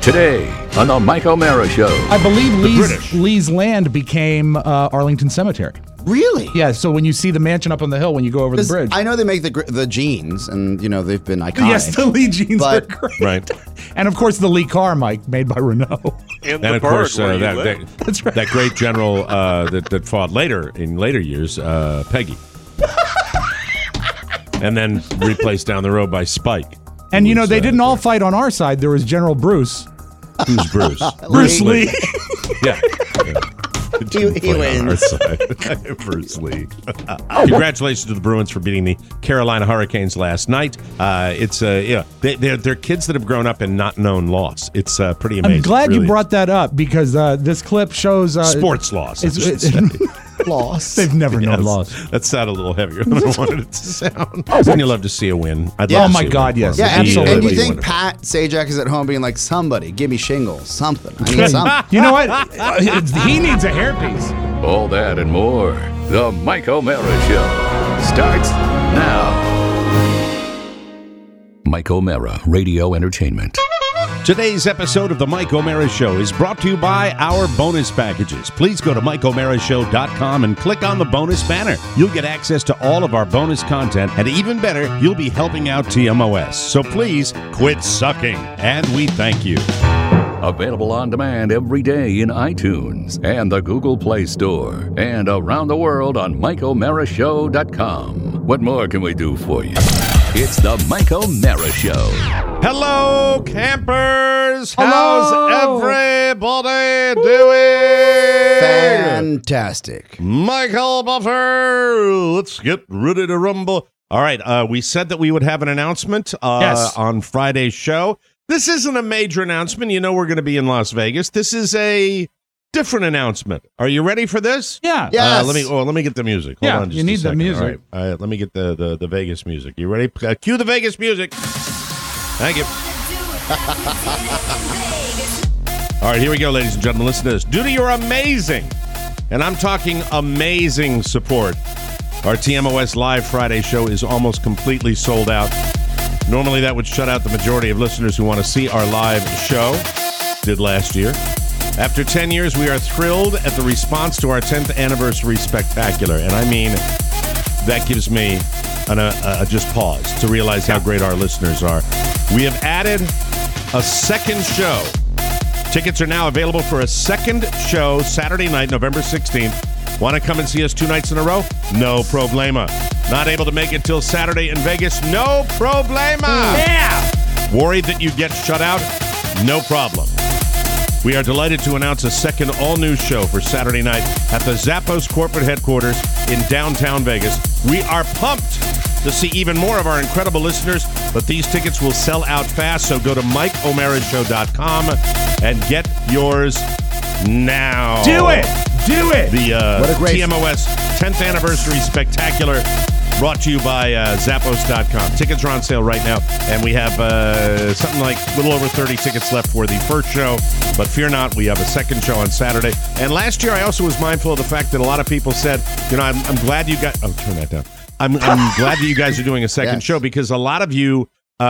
Today on the Mike O'Mara Show. I believe Lee's land became Arlington Cemetery. Really? Yeah, so when you see the mansion up on the hill when you go over the bridge. I know they make the jeans, and, they've been iconic. Yes, the Lee jeans are great. Right. And, of course, the Lee car, Mike, made by Renault. And of course, That's right. that great general that fought in later years, Peggy. And then replaced down the road by Spike. And, they didn't all fight on our side. There was General Bruce. Who's Bruce? Bruce Lee. Yeah. He wins. Bruce Lee. Congratulations to the Bruins for beating the Carolina Hurricanes last night. They're kids that have grown up and not known loss. It's pretty amazing. I'm glad really you brought that up because this clip shows sports loss. Loss. They've never known loss. That sounded a little heavier than I wanted it to sound. Wouldn't you love to see a win? I'd love Oh to my see a God, win. yes. Yeah, Absolutely. and you think Pat Sajak is at home being like, somebody, give me shingles, something. I need something. You know what? He needs a hairpiece. All that and more. The Mike O'Mara Show starts now. Mike O'Mara Radio Entertainment. Today's episode of the Mike O'Mara Show is brought to you by our bonus packages. Please go to MikeO'MaraShow.com and click on the bonus banner. You'll get access to all of our bonus content, and even better, you'll be helping out TMOS. So please quit sucking, and we thank you. Available on demand every day in iTunes and the Google Play Store and around the world on MikeO'MaraShow.com. What more can we do for you? It's the Mike O'Mara Show. Hello, campers. Hello. How's everybody doing? Fantastic. Michael Buffer. Let's get ready to rumble. All right. We said that we would have an announcement on Friday's show. This isn't a major announcement. We're going to be in Las Vegas. This is a different announcement. Are you ready for this? Yeah. Yes. Let me get the music. Hold on just you need a second. the music. All right, let me get the Vegas music. You ready? Cue the Vegas music. Thank you. All right, here we go, ladies and gentlemen. Listen to this. Due to your amazing, and I'm talking amazing support, our TMOS Live Friday show is almost completely sold out. Normally, that would shut out the majority of listeners who want to see our live show. Did last year. After 10 years, we are thrilled at the response to our 10th anniversary spectacular. And I mean, that gives me just pause to realize how great our listeners are. We have added a second show. Tickets are now available for a second show Saturday night, November 16th. Want to come and see us 2 nights in a row? No problema. Not able to make it till Saturday in Vegas? No problema. Yeah. Worried that you get shut out? No problem. We are delighted to announce a second all-new show for Saturday night at the Zappos corporate headquarters in downtown Vegas. We are pumped to see even more of our incredible listeners, but these tickets will sell out fast, so go to MikeO'MaraShow.com and get yours now. Do it. The What a great TMOS 10th Anniversary Spectacular brought to you by Zappos.com. Tickets are on sale right now, and we have something like a little over 30 tickets left for the first show. But fear not, we have a second show on Saturday. And last year, I also was mindful of the fact that a lot of people said, I'm glad you got... Oh, turn that down. I'm glad that you guys are doing a second show because a lot of you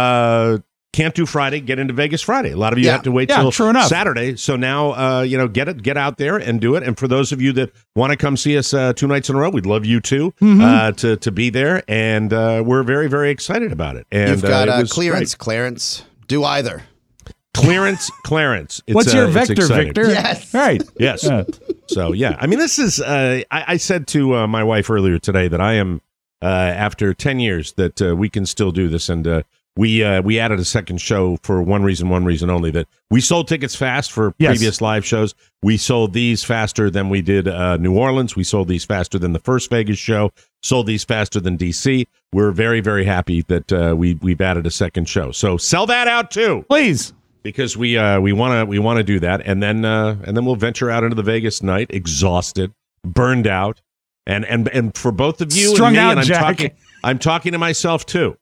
can't do Friday, get into Vegas Friday. A lot of you have to wait till Saturday. So now, get out there and do it. And for those of you that want to come see us 2 nights in a row, we'd love you too to be there. And we're very, very excited about it. And you've got Clarence. Do either. Clarence. What's your vector, Victor? Yes. Right. Yes. So, yeah. I mean, this is, I said to my wife earlier today that I am, after 10 years, that we can still do this. And we added a second show for one reason only, that we sold tickets fast for previous live shows. We sold these faster than we did New Orleans. We sold these faster than the first Vegas show. Sold these faster than DC. We're very, very happy that we've added a second show. So sell that out too, please, because we want to do that, and then we'll venture out into the Vegas night, exhausted, burned out, and for both of you strung and me, out, and I'm talking to myself too.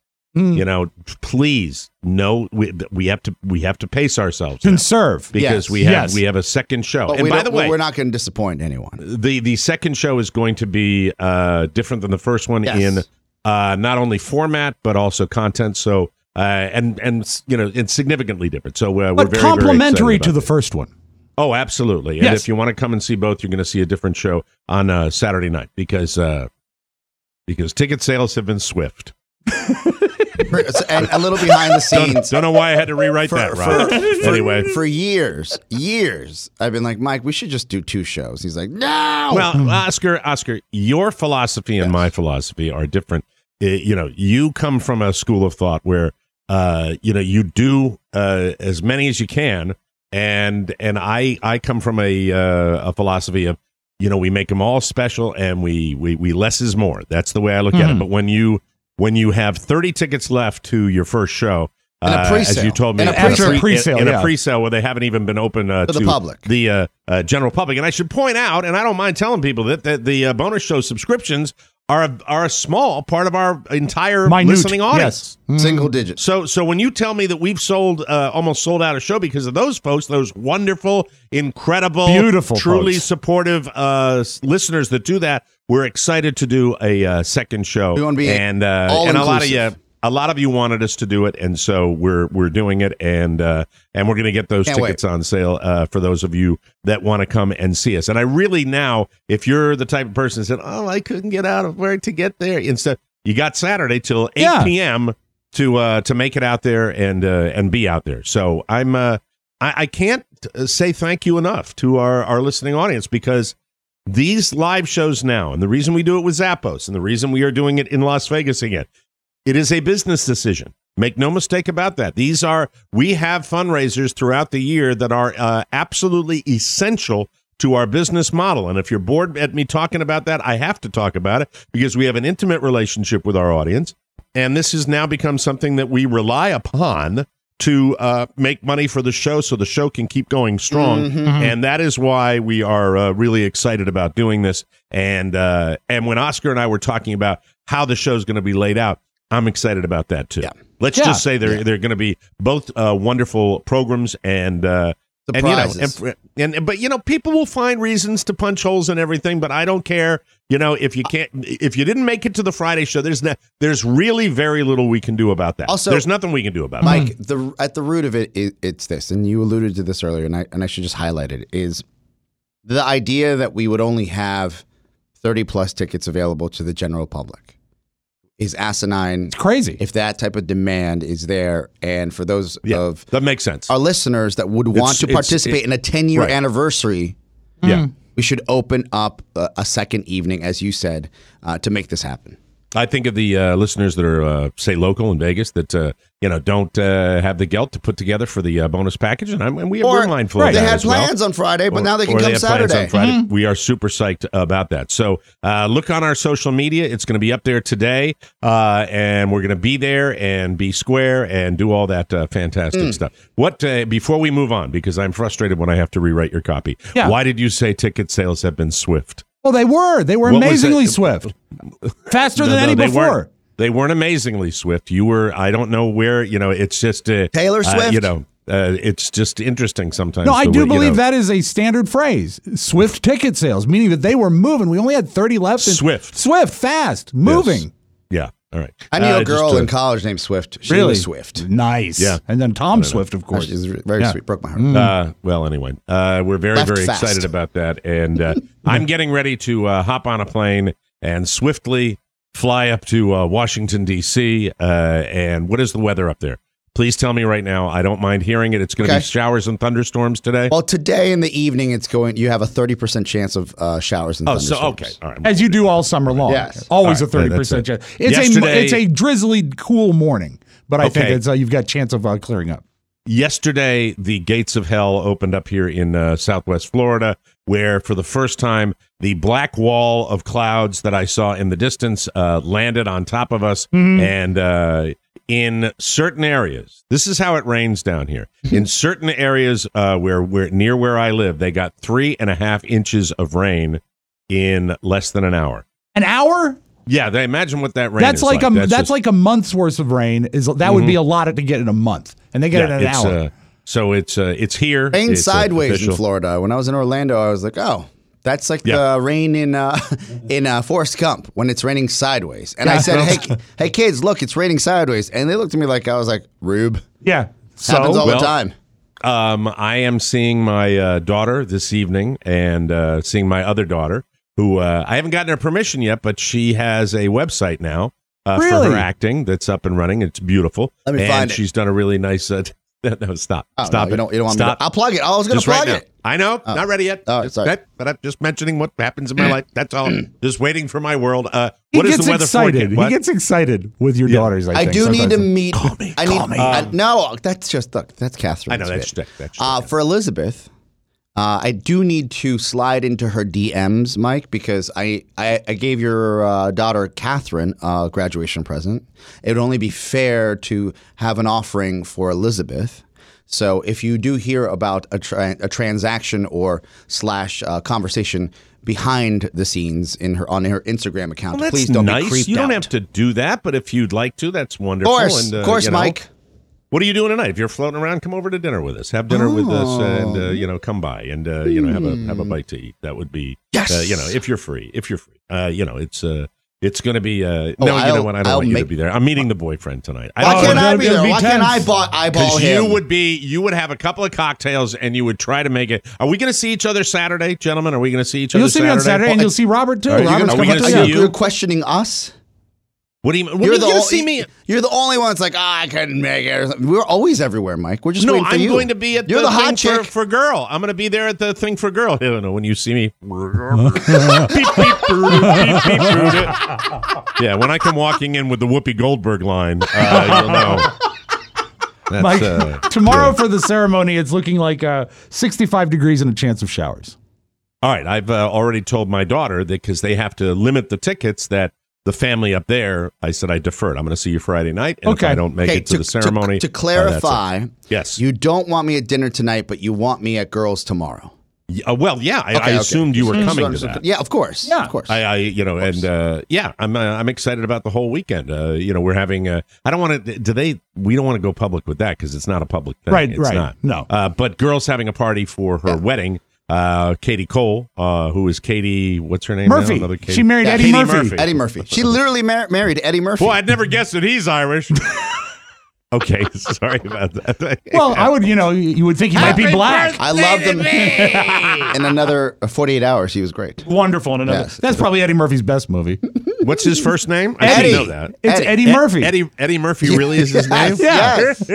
Please know we have to pace ourselves, conserve, because we have a second show. But and by the way, we're not going to disappoint anyone. The second show is going to be different than the first one in not only format but also content. So and it's significantly different. So we're but very, complimentary very to the first one. Oh, absolutely. And Yes. if you want to come and see both, you're going to see a different show on Saturday night because ticket sales have been swift. And a little behind the scenes. Don't know why I had to rewrite that, Rob. Anyway. For years, I've been like, Mike, we should just do 2 shows. He's like, no. Well, Oscar, your philosophy and my philosophy are different. You come from a school of thought where, you do as many as you can. And I come from a philosophy of, we make them all special and we less is more. That's the way I look at it. But when you have 30 tickets left to your first show, as you told me, after a pre-sale, a pre-sale where they haven't even been open to the public, the general public. And I should point out, and I don't mind telling people that the bonus show subscriptions are a small part of our entire listening audience. Yes. Single digits. So when you tell me that we've almost sold out a show because of those folks, those wonderful, incredible, beautiful, truly folks. Supportive listeners that do that, we're excited to do a second show. We want to be and a lot of you wanted us to do it, and so we're doing it, and we're going to get those tickets on sale for those of you that want to come and see us. And I really now, if you're the type of person that said, "Oh, I couldn't get out of work to get there," instead you got Saturday till 8 p.m. to make it out there and be out there. So I can't say thank you enough to our listening audience because these live shows now, and the reason we do it with Zappos, and the reason we are doing it in Las Vegas again. It is a business decision. Make no mistake about that. We have fundraisers throughout the year that are absolutely essential to our business model. And if you're bored at me talking about that, I have to talk about it because we have an intimate relationship with our audience. And this has now become something that we rely upon to make money for the show so the show can keep going strong. And that is why we are really excited about doing this. And when Oscar and I were talking about how the show is going to be laid out, I'm excited about that too. Yeah. Let's just say they're going to be both wonderful programs and surprises. But people will find reasons to punch holes in everything. But I don't care. If you didn't make it to the Friday show, there's really very little we can do about that. Also, there's nothing we can do about it. Mike, at the root of it, it's this, and you alluded to this earlier, and I should just highlight it, is the idea that we would only have 30 plus tickets available to the general public. Is asinine. It's crazy. If that type of demand is there, and for those of that makes sense. Our listeners that would want to participate in a 10-year anniversary, we should open up a second evening, as you said, to make this happen. I think of the listeners that are, say, local in Vegas that don't have the gelt to put together for the bonus package, and we're mindful of that. They had as well. plans on Friday, but now they can come Saturday. We are super psyched about that. So look on our social media; it's going to be up there today, and we're going to be there and be square and do all that fantastic stuff. What before we move on, because I'm frustrated when I have to rewrite your copy. Yeah. Why did you say ticket sales have been swift? Well, they were amazingly swift, faster than any before. They weren't amazingly swift. You were, I don't know where, it's just Taylor Swift. It's just interesting sometimes. No, I do believe that is a standard phrase. Swift ticket sales, meaning that they were moving. We only had 30 left. Swift, fast, moving. Yes. Yeah. All right. I knew a girl in college named Swift. She was Swift. Nice. Yeah. And then Tom Swift, of course. She's very sweet. Broke my heart. Well, anyway, we're very fast. excited about that. And I'm getting ready to hop on a plane and swiftly fly up to Washington, D.C. And what is the weather up there? Please tell me right now. I don't mind hearing it. It's going to be showers and thunderstorms today. Well, today in the evening, you have a 30% chance of showers and thunderstorms. So, okay. All right. As you do all summer long. Yes. Always a 30% chance. It's a drizzly, cool morning, but I think you've got a chance of clearing up. Yesterday, the gates of hell opened up here in Southwest Florida, where for the first time, the black wall of clouds that I saw in the distance landed on top of us. And in certain areas, this is how it rains down here. In certain areas near where I live, they got 3.5 inches of rain in less than an hour. An hour? Yeah, they imagine what that rain that's is like. That's like a month's worth of rain. Would be a lot to get in a month, and they get it in an hour. So it's here. Rain it's sideways official. in Florida. When I was in Orlando, I was like, oh, That's like the rain in Forrest Gump when it's raining sideways. And I said, hey kids, look, it's raining sideways. And they looked at me like I was like, Rube. Yeah. Happens all the time. I am seeing my daughter this evening and seeing my other daughter, who I haven't gotten her permission yet, but she has a website now for her acting that's up and running. It's beautiful. Let me find it. She's done a really nice... No, stop. Stop it. You don't want me to. I'll plug it. I was going to plug it. I know. Not ready yet. Oh, sorry. But I'm just mentioning what happens in my life. That's all. Just waiting for my world. What is the weather excited. He gets excited with your daughters, I think. I do need to meet. Call me. No, that's just, look, that's Catherine. I know. That's for Elizabeth, I do need to slide into her DMs, Mike, because I gave your daughter Catherine a graduation present. It would only be fair to have an offering for Elizabeth. So if you do hear about a transaction or / conversation behind the scenes on her Instagram account, please don't be creeped out. You don't have to do that, but if you'd like to, that's wonderful. Of course, Mike. What are you doing tonight? If you're floating around, come over to dinner with us. Have dinner with us, and come by and have a bite to eat. That would be if you're free. It's going to be. You know what? I don't want you to be there. I'm meeting the boyfriend tonight. Why can't I be there? Why can't I eyeball him? You would have a couple of cocktails and you would try to make it. Are we going to see each other Saturday, gentlemen? Are we going to see each other? You'll see me on Saturday, and you'll see Robert too. You're questioning us. What do you mean? You're going to see me? You're the only one that's like, I couldn't make it. We're always everywhere, Mike. We're just waiting for you. I'm going to be at the hot chick for girl. I'm going to be there at the thing for girl. I don't know when you see me. Yeah, when I come walking in with the Whoopi Goldberg line, you'll know. Mike, tomorrow for the ceremony, it's looking like 65 degrees and a chance of showers. All right, I've already told my daughter that because they have to limit the tickets that the family up there, I said I deferred. I'm going to see you Friday night, and if I don't make it to the ceremony. To clarify, yes, you don't want me at dinner tonight, but you want me at girls tomorrow. I assumed you were coming to that. Yeah, of course. Yeah, of course. I'm excited about the whole weekend. We're having. I don't want to. We don't want to go public with that because it's not a public thing. Right. It's not. No. But girls having a party for her wedding. Katie Cole, who is Katie, what's her name? Murphy. Now? She married Eddie Murphy. Eddie Murphy. She literally married Eddie Murphy. Well, I'd never guessed that he's Irish. Okay, sorry about that. Well, I would, you would think he might be black. I loved him. In another 48 hours, he was great. Wonderful. That's probably Eddie Murphy's best movie. What's his first name? I Eddie. didn't know that. It's Eddie Murphy. Eddie Murphy really is his name? Yes.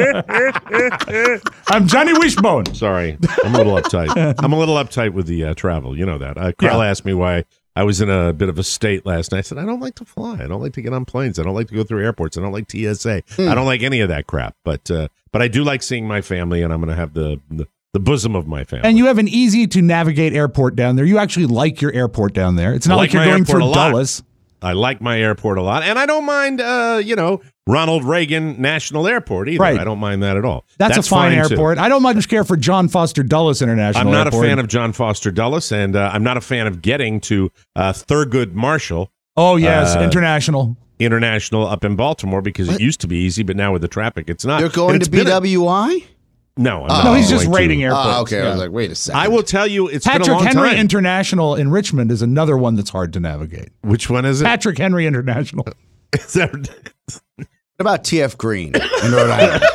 I'm Johnny Wishbone. Sorry, I'm a little uptight. I'm a little uptight with the travel. You know that. Carl asked me why I was in a bit of a state last night. I said, I don't like to fly. I don't like to get on planes. I don't like to go through airports. I don't like TSA. I don't like any of that crap. But I do like seeing my family, and I'm going to have the bosom of my family. And you have an easy to navigate airport down there. You actually like your airport down there. It's not like you're going through Dulles. I like my airport a lot, and I don't mind, Ronald Reagan National Airport either. Right. I don't mind that at all. That's a fine airport. Too. I don't much care for John Foster Dulles International I'm not Airport. a fan of John Foster Dulles, and I'm not a fan of getting to Thurgood Marshall. Oh, yes, International up in Baltimore because it used to be easy, but now with the traffic, it's not. You're going to BWI? No, no, he's just rating airports. Okay, I was like, wait a second. I will tell you, it's Patrick been a long Henry time. International in Richmond is another one that's hard to navigate. Which one is it? Patrick Henry International. What about TF Green in Rhode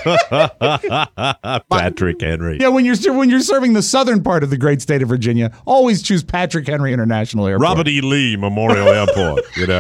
Island? Patrick Henry. Yeah, when you're serving the southern part of the great state of Virginia, always choose Patrick Henry International Airport. Robert E. Lee Memorial Airport.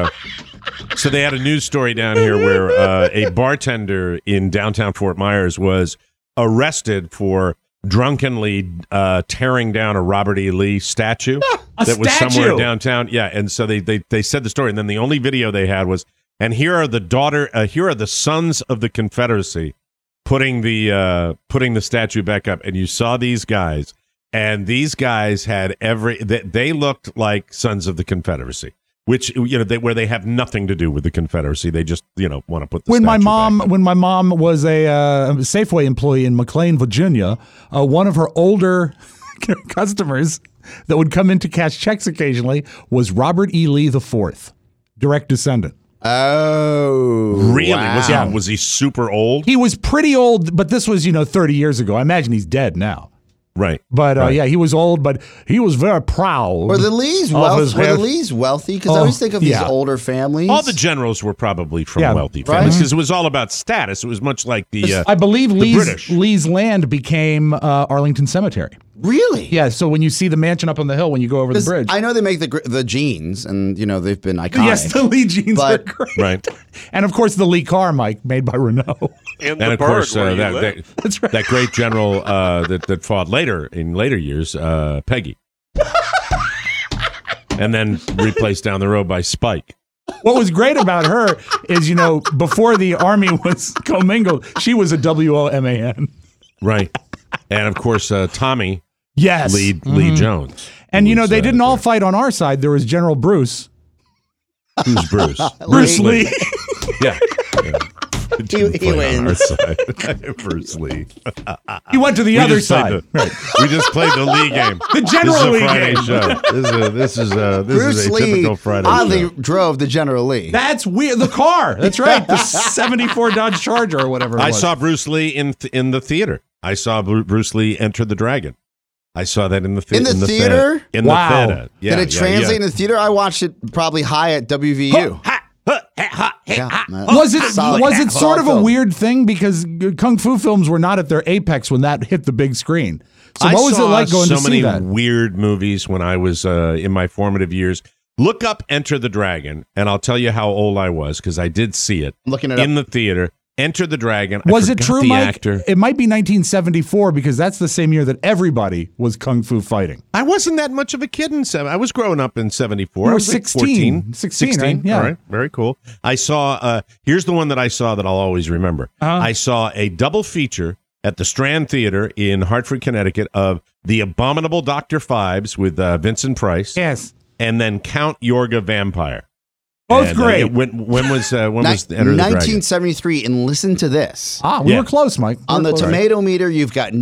So they had a news story down here where a bartender in downtown Fort Myers was arrested for drunkenly tearing down a Robert E. Lee statue was somewhere downtown. Yeah, and so they said the story, and then the only video they had was, and here are the sons of the Confederacy putting the statue back up, and you saw these guys, and these guys had they looked like sons of the Confederacy. Which where they have nothing to do with the Confederacy, they just want to put the when my statue mom was a Safeway employee in McLean, Virginia, one of her older customers that would come in to cash checks occasionally was Robert E. Lee IV, direct descendant. Oh, really? Wow. Was he super old? He was pretty old, but this was 30 years ago. I imagine he's dead now. Right. But Right. yeah, he was old, but he was very proud. Were the Lees wealthy? Because I always think of these older families. All the generals were probably from Yeah. wealthy families because it was all about status. It was much like the I believe British. Lee's land became Arlington Cemetery. Really? Yeah, so when you see the mansion up on the hill when you go over the bridge. I know they make the jeans, and they've been iconic. Yes, the Lee jeans are But- great. Right. And of course the Lee car, Mike, made by Renault. And And the of course, bird where you live. That's right. that great general that fought in later years, Peggy, and then replaced down the road by Spike. What was great about her is, before the Army was commingled, she was a WOMAN. Right. And of course, Tommy Yes. Lee Jones. And, who was, they didn't all fight on our side. There was General Bruce. Who's Bruce? Bruce Lee. Yeah. He Play on our wins. side. Bruce Lee. He went to the other side. We just played the Lee game. The General This is a Lee Friday game. show. This is Bruce a Lee typical Friday oddly show. drove the General Lee. That's weird. The car. That's right. The 74 Dodge Charger or whatever it I was. saw Bruce Lee in the theater. I saw Bruce Lee Enter the Dragon. I saw that in the theater. In the theater? In Wow. the theater. Yeah, Did it translate in the theater? I watched it probably high at WVU. Was it sort of a weird thing because kung fu films were not at their apex when that hit the big screen? So what was it like going to so many see that? weird movies when I was in my formative years. Look up Enter the Dragon, and I'll tell you how old I was because I did see it I'm looking it in up. the theater. Enter the Dragon. I Was it forgot true, the Mike? actor. It might be 1974 because that's the same year that everybody was kung fu fighting. I wasn't that much of a kid in I was growing up in 74. You were I was like 16. 14. 16, right? Yeah. All right. Very cool. I saw, here's the one that I saw that I'll always remember. I saw a double feature at the Strand Theater in Hartford, Connecticut of The Abominable Dr. Phibes with Vincent Price Yes. and then Count Yorga Vampire. Both And, great. when was Enter the Dragon? 1973, and listen to this. We Yeah. were close, Mike. On the close. tomato meter, you've got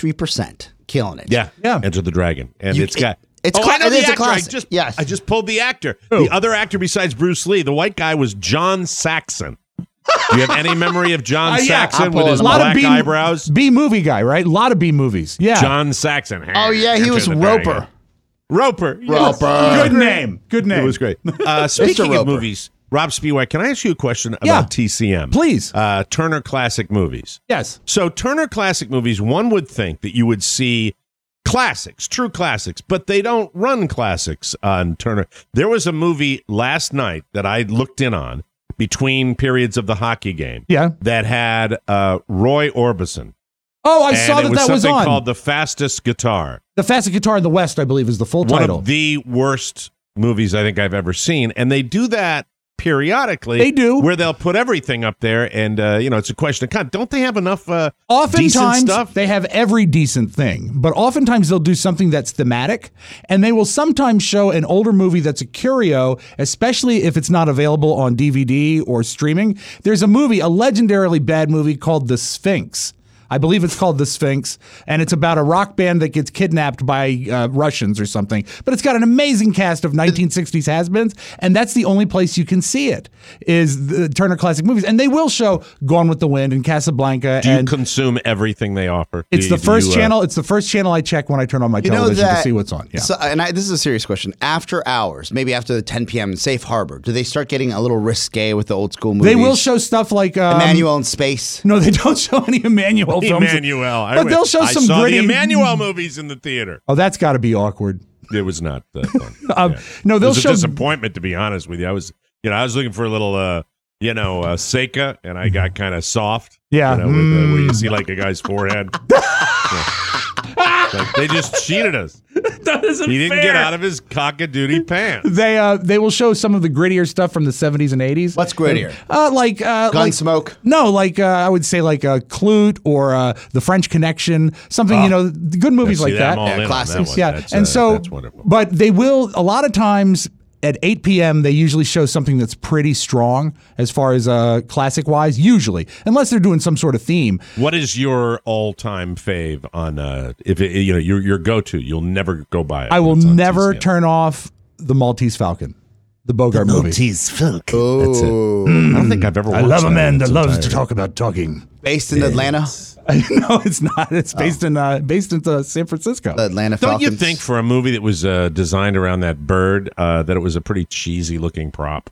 93%. Killing it. Yeah. Yeah. Enter the Dragon. And You- it's got... it's oh, cla- I know it the is a actor. classic. Yes. I just pulled the actor. Who? The other actor besides Bruce Lee, the white guy, was John Saxon. Do you have any memory of John Yeah. Saxon I'll with pull his it A up. lot black of eyebrows? B movie guy, right? A lot of B movies. Yeah. John Saxon. Oh, yeah, he Enter was the Roper. Dragon. Roper. Yes. Good name. Good name. It was great. Speaking of Roper. movies, Rob Spiewak, can I ask you a question about Yeah. TCM? Please. Turner Classic Movies. Yes. So Turner Classic Movies, one would think that you would see classics, true classics, but they don't run classics on Turner. There was a movie last night that I looked in on between periods of the hockey game Yeah. that had Roy Orbison. Oh, I And saw it that was something on. called The Fastest Guitar. The Fastest Guitar in the West, I believe, is the full One title. of the worst movies I think I've ever seen. And they do that periodically. They do. Where they'll put everything up there. And, it's a question of, God, don't they have enough decent Oftentimes, stuff? they have every decent thing, but oftentimes they'll do something that's thematic, and they will sometimes show an older movie that's a curio, especially if it's not available on DVD or streaming. There's a movie, a legendarily bad movie called The Sphinx. I believe it's called The Sphinx, and it's about a rock band that gets kidnapped by Russians or something. But it's got an amazing cast of 1960s has-beens, and that's the only place you can see it, is the Turner Classic Movies. And they will show Gone with the Wind and Casablanca. Do you and consume everything they offer? it's Do the first you, channel. It's the first channel I check when I turn on my You know television that, to see what's on. Yeah. So, this is a serious question. After hours, maybe after the 10 p.m. Safe Harbor, do they start getting a little risque with the old school movies? They will show stuff like Emmanuel in Space. No, they don't show any Emmanuel films. Emmanuel. But they'll show some I saw gritty. the Emmanuel movies in the theater. Oh, that's got to be awkward. It was not fun. Yeah. No, It they'll was a show. disappointment, to be honest with you. I was looking for a little, Seika, and I got kind of soft. Yeah. With, where you see like a guy's forehead. Like, they just cheated us. That isn't He didn't fair. get out of his cock-a-doodie pants. They will show some of the grittier stuff from the 70s and 80s. What's grittier? Like Gunsmoke? No, I would say like Clute or The French Connection, something good movies See, like that. I'm all in on that classics. one. Yeah, That's, and so, that's wonderful. but they will a lot of times at 8 p.m. they usually show something that's pretty strong as far as classic wise. Usually, unless they're doing some sort of theme. What is your all-time fave on your go-to? You'll never go by it. I will when it's on never TCM. turn off the Maltese Falcon, the Bogart movie. Oh, I don't think I've ever. I watched love a that man in that its loves to entirety. talk about talking. based in Atlanta. No, it's not. It's based in San Francisco. The Atlanta Don't Falcons. you think for a movie that was designed around that bird that it was a pretty cheesy looking prop?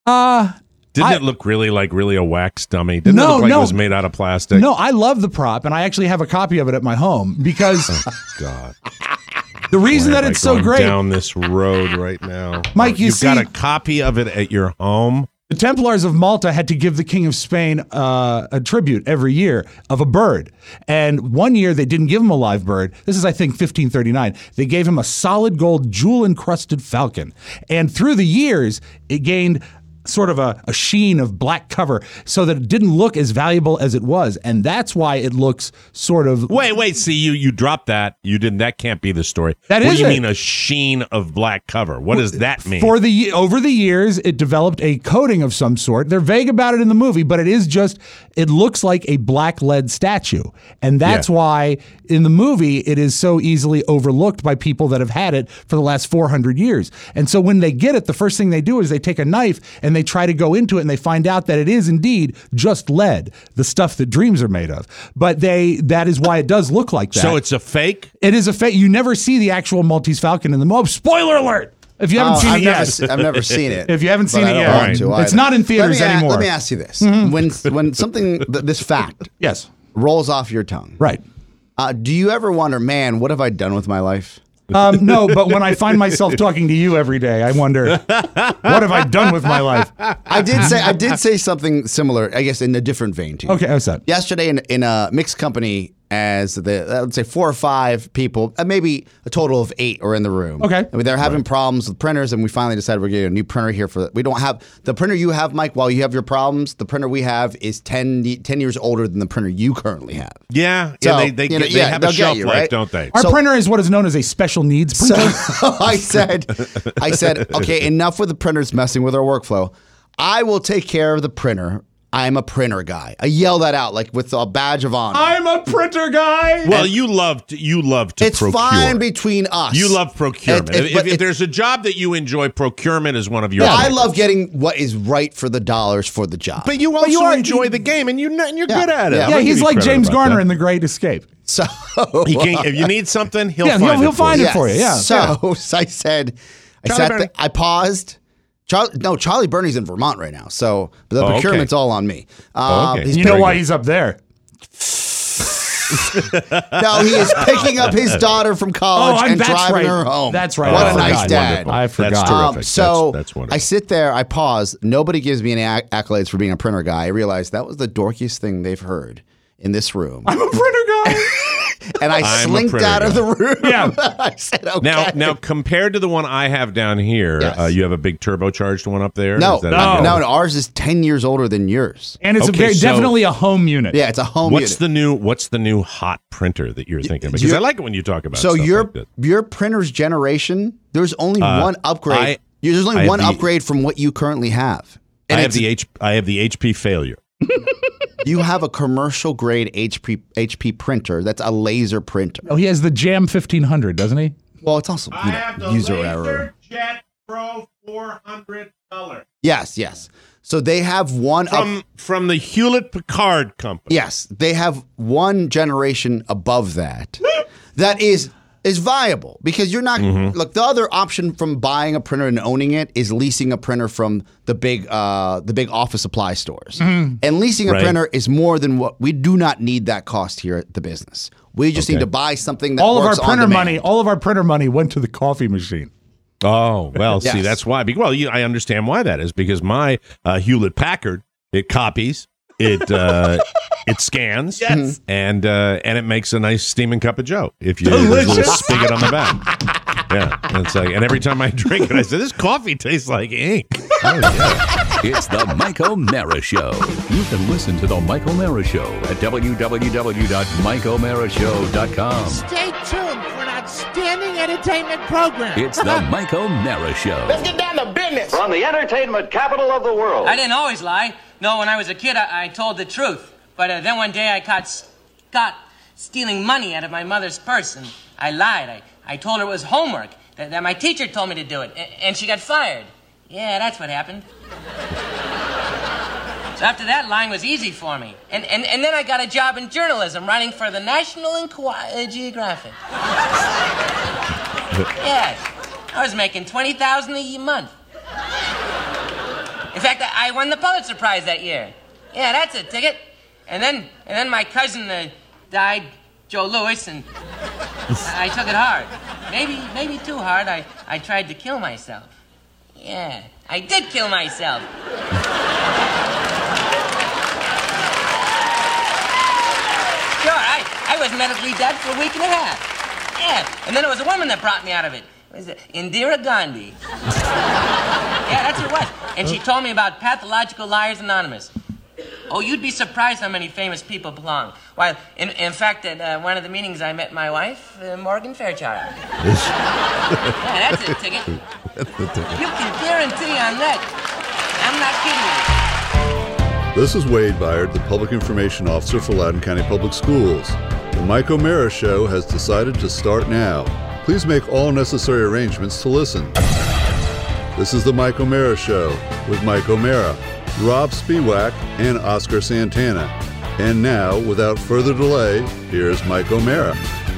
Didn't it look really a wax dummy? Didn't it look like it was made out of plastic? No, I love the prop, and I actually have a copy of it at my home because God. the reason that it's so great. Down this road right now, Mike, you've got a copy of it at your home. The Templars of Malta had to give the King of Spain a tribute every year of a bird. And one year they didn't give him a live bird. This is, I think, 1539. They gave him a solid gold jewel-encrusted falcon. And through the years, it gained sort of a sheen of black cover so that it didn't look as valuable as it was. And that's why it looks sort of... Wait, see, you dropped that. You didn't. That can't be the story. What do you mean a sheen of black cover? What does that mean? Over the years, it developed a coating of some sort. They're vague about it in the movie, but it looks like a black lead statue. And that's why in the movie, it is so easily overlooked by people that have had it for the last 400 years. And so when they get it, the first thing they do is they take a knife and they try to go into it and they find out that it is indeed just lead, the stuff that dreams are made of. But that is why it does look like that. So it's a fake? It is a fake. You never see the actual Maltese Falcon in the movie. Spoiler alert! If you haven't seen it yet. I've never seen it. If you haven't seen it yet, it's not in theaters anymore. Let me ask you this. When something, this fact yes, rolls off your tongue. Right. Do you ever wonder, man, what have I done with my life? No, but when I find myself talking to you every day, I wonder, what have I done with my life? I did say something similar, I guess, in a different vein to you. Okay, what's that? Yesterday in a mixed company, as let's say 4 or 5 people, maybe a total of 8 are in the room. Okay. I mean, they're having problems with printers, and we finally decided we're getting a new printer here we don't have the printer you have, Mike. While you have your problems, the printer we have is 10 years older than the printer you currently have. Yeah, So, they have a shelf life, don't they? Our printer is what is known as a special needs printer. So I said, okay, enough with the printers messing with our workflow. I will take care of the printer. I'm a printer guy. I yell that out like with a badge of honor. I'm a printer guy. Well, you love to it's procure. Fine between us. You love procurement. If there's a job that you enjoy, procurement is one of your. Yeah, I love getting what is right for the dollars for the job. But you also enjoy the game, and you're good at it. Yeah, Yeah, he's like James Garner in The Great Escape. So if you need something, he'll find it for you. Yeah. So I said, I paused. Charlie Burney's in Vermont right now, so the procurement's all on me. You know why he's up there? No, he is picking up his daughter from college and driving her home. That's right. What a nice dad. I forgot. That's terrific. So that's wonderful. I sit there, I pause. Nobody gives me any accolades for being a printer guy. I realize that was the dorkiest thing they've heard in this room. I'm a printer guy. And I slinked out of the room. Yeah. I said, okay. Now, compared to the one I have down here, Yes. you have a big turbocharged one up there? No, Is that no, ours is 10 years older than yours. And it's definitely a home unit. Yeah, it's a home What's unit. What's the new hot printer that you're thinking of? Because I like it when you talk about stuff like that. your printer's generation, there's only one upgrade. There's only one upgrade from what you currently have. And I have the HP failure. You have a commercial grade HP printer that's a laser printer. Oh, he has the Jam 1500, doesn't he? Well, it's also user error. Jet Pro 400 color. Yes. So they have one from the Hewlett Packard company. Yes, they have one generation above that. That is viable because you're not look. The other option from buying a printer and owning it is leasing a printer from the big office supply stores. And leasing a printer is more than what we do not need that cost here at the business. We just need to buy something that all works of our printer on money. All of our printer money went to the coffee machine. Oh well, Yes. see that's why. Well, I understand why that is because my Hewlett Packard it copies. It scans and it makes a nice steaming cup of Joe if you there's a little spigot on the back. Yeah, and it's like, and every time I drink it, I say, "This coffee tastes like ink." Oh, yeah. It's the Mike O'Mara Show. You can listen to the Mike O'Mara Show at www.mikeomarashow.com. Stay tuned for an outstanding entertainment program. It's the Mike O'Mara Show. Let's get down to business. From the entertainment capital of the world. I didn't always lie. No, when I was a kid, I told the truth. But then one day I caught Scott stealing money out of my mother's purse, and I lied. I told her it was homework, that my teacher told me to do it, and she got fired. Yeah, that's what happened. So after that, lying was easy for me. And then I got a job in journalism, writing for the National Geographic. Yes. I was making $20,000 a month. In fact, I won the Pulitzer Prize that year. Yeah, that's a ticket. And then my cousin died, Joe Louis, and I took it hard. Maybe too hard. I tried to kill myself. Yeah, I did kill myself. Sure, I was medically dead for a week and a half. Yeah, and then it was a woman that brought me out of it. It was Indira Gandhi. Yeah, that's who it was. And she told me about Pathological Liars Anonymous. Oh, you'd be surprised how many famous people belong. Why, in fact, at one of the meetings I met my wife, Morgan Fairchild. Yeah, that's a ticket. You can guarantee on that. I'm not kidding you. This is Wade Byard, the Public Information Officer for Loudoun County Public Schools. The Mike O'Mara Show has decided to start now. Please make all necessary arrangements to listen. This is the Mike O'Mara Show with Mike O'Mara, Rob Spiewak, and Oscar Santana. And now, without further delay, here's Mike O'Mara.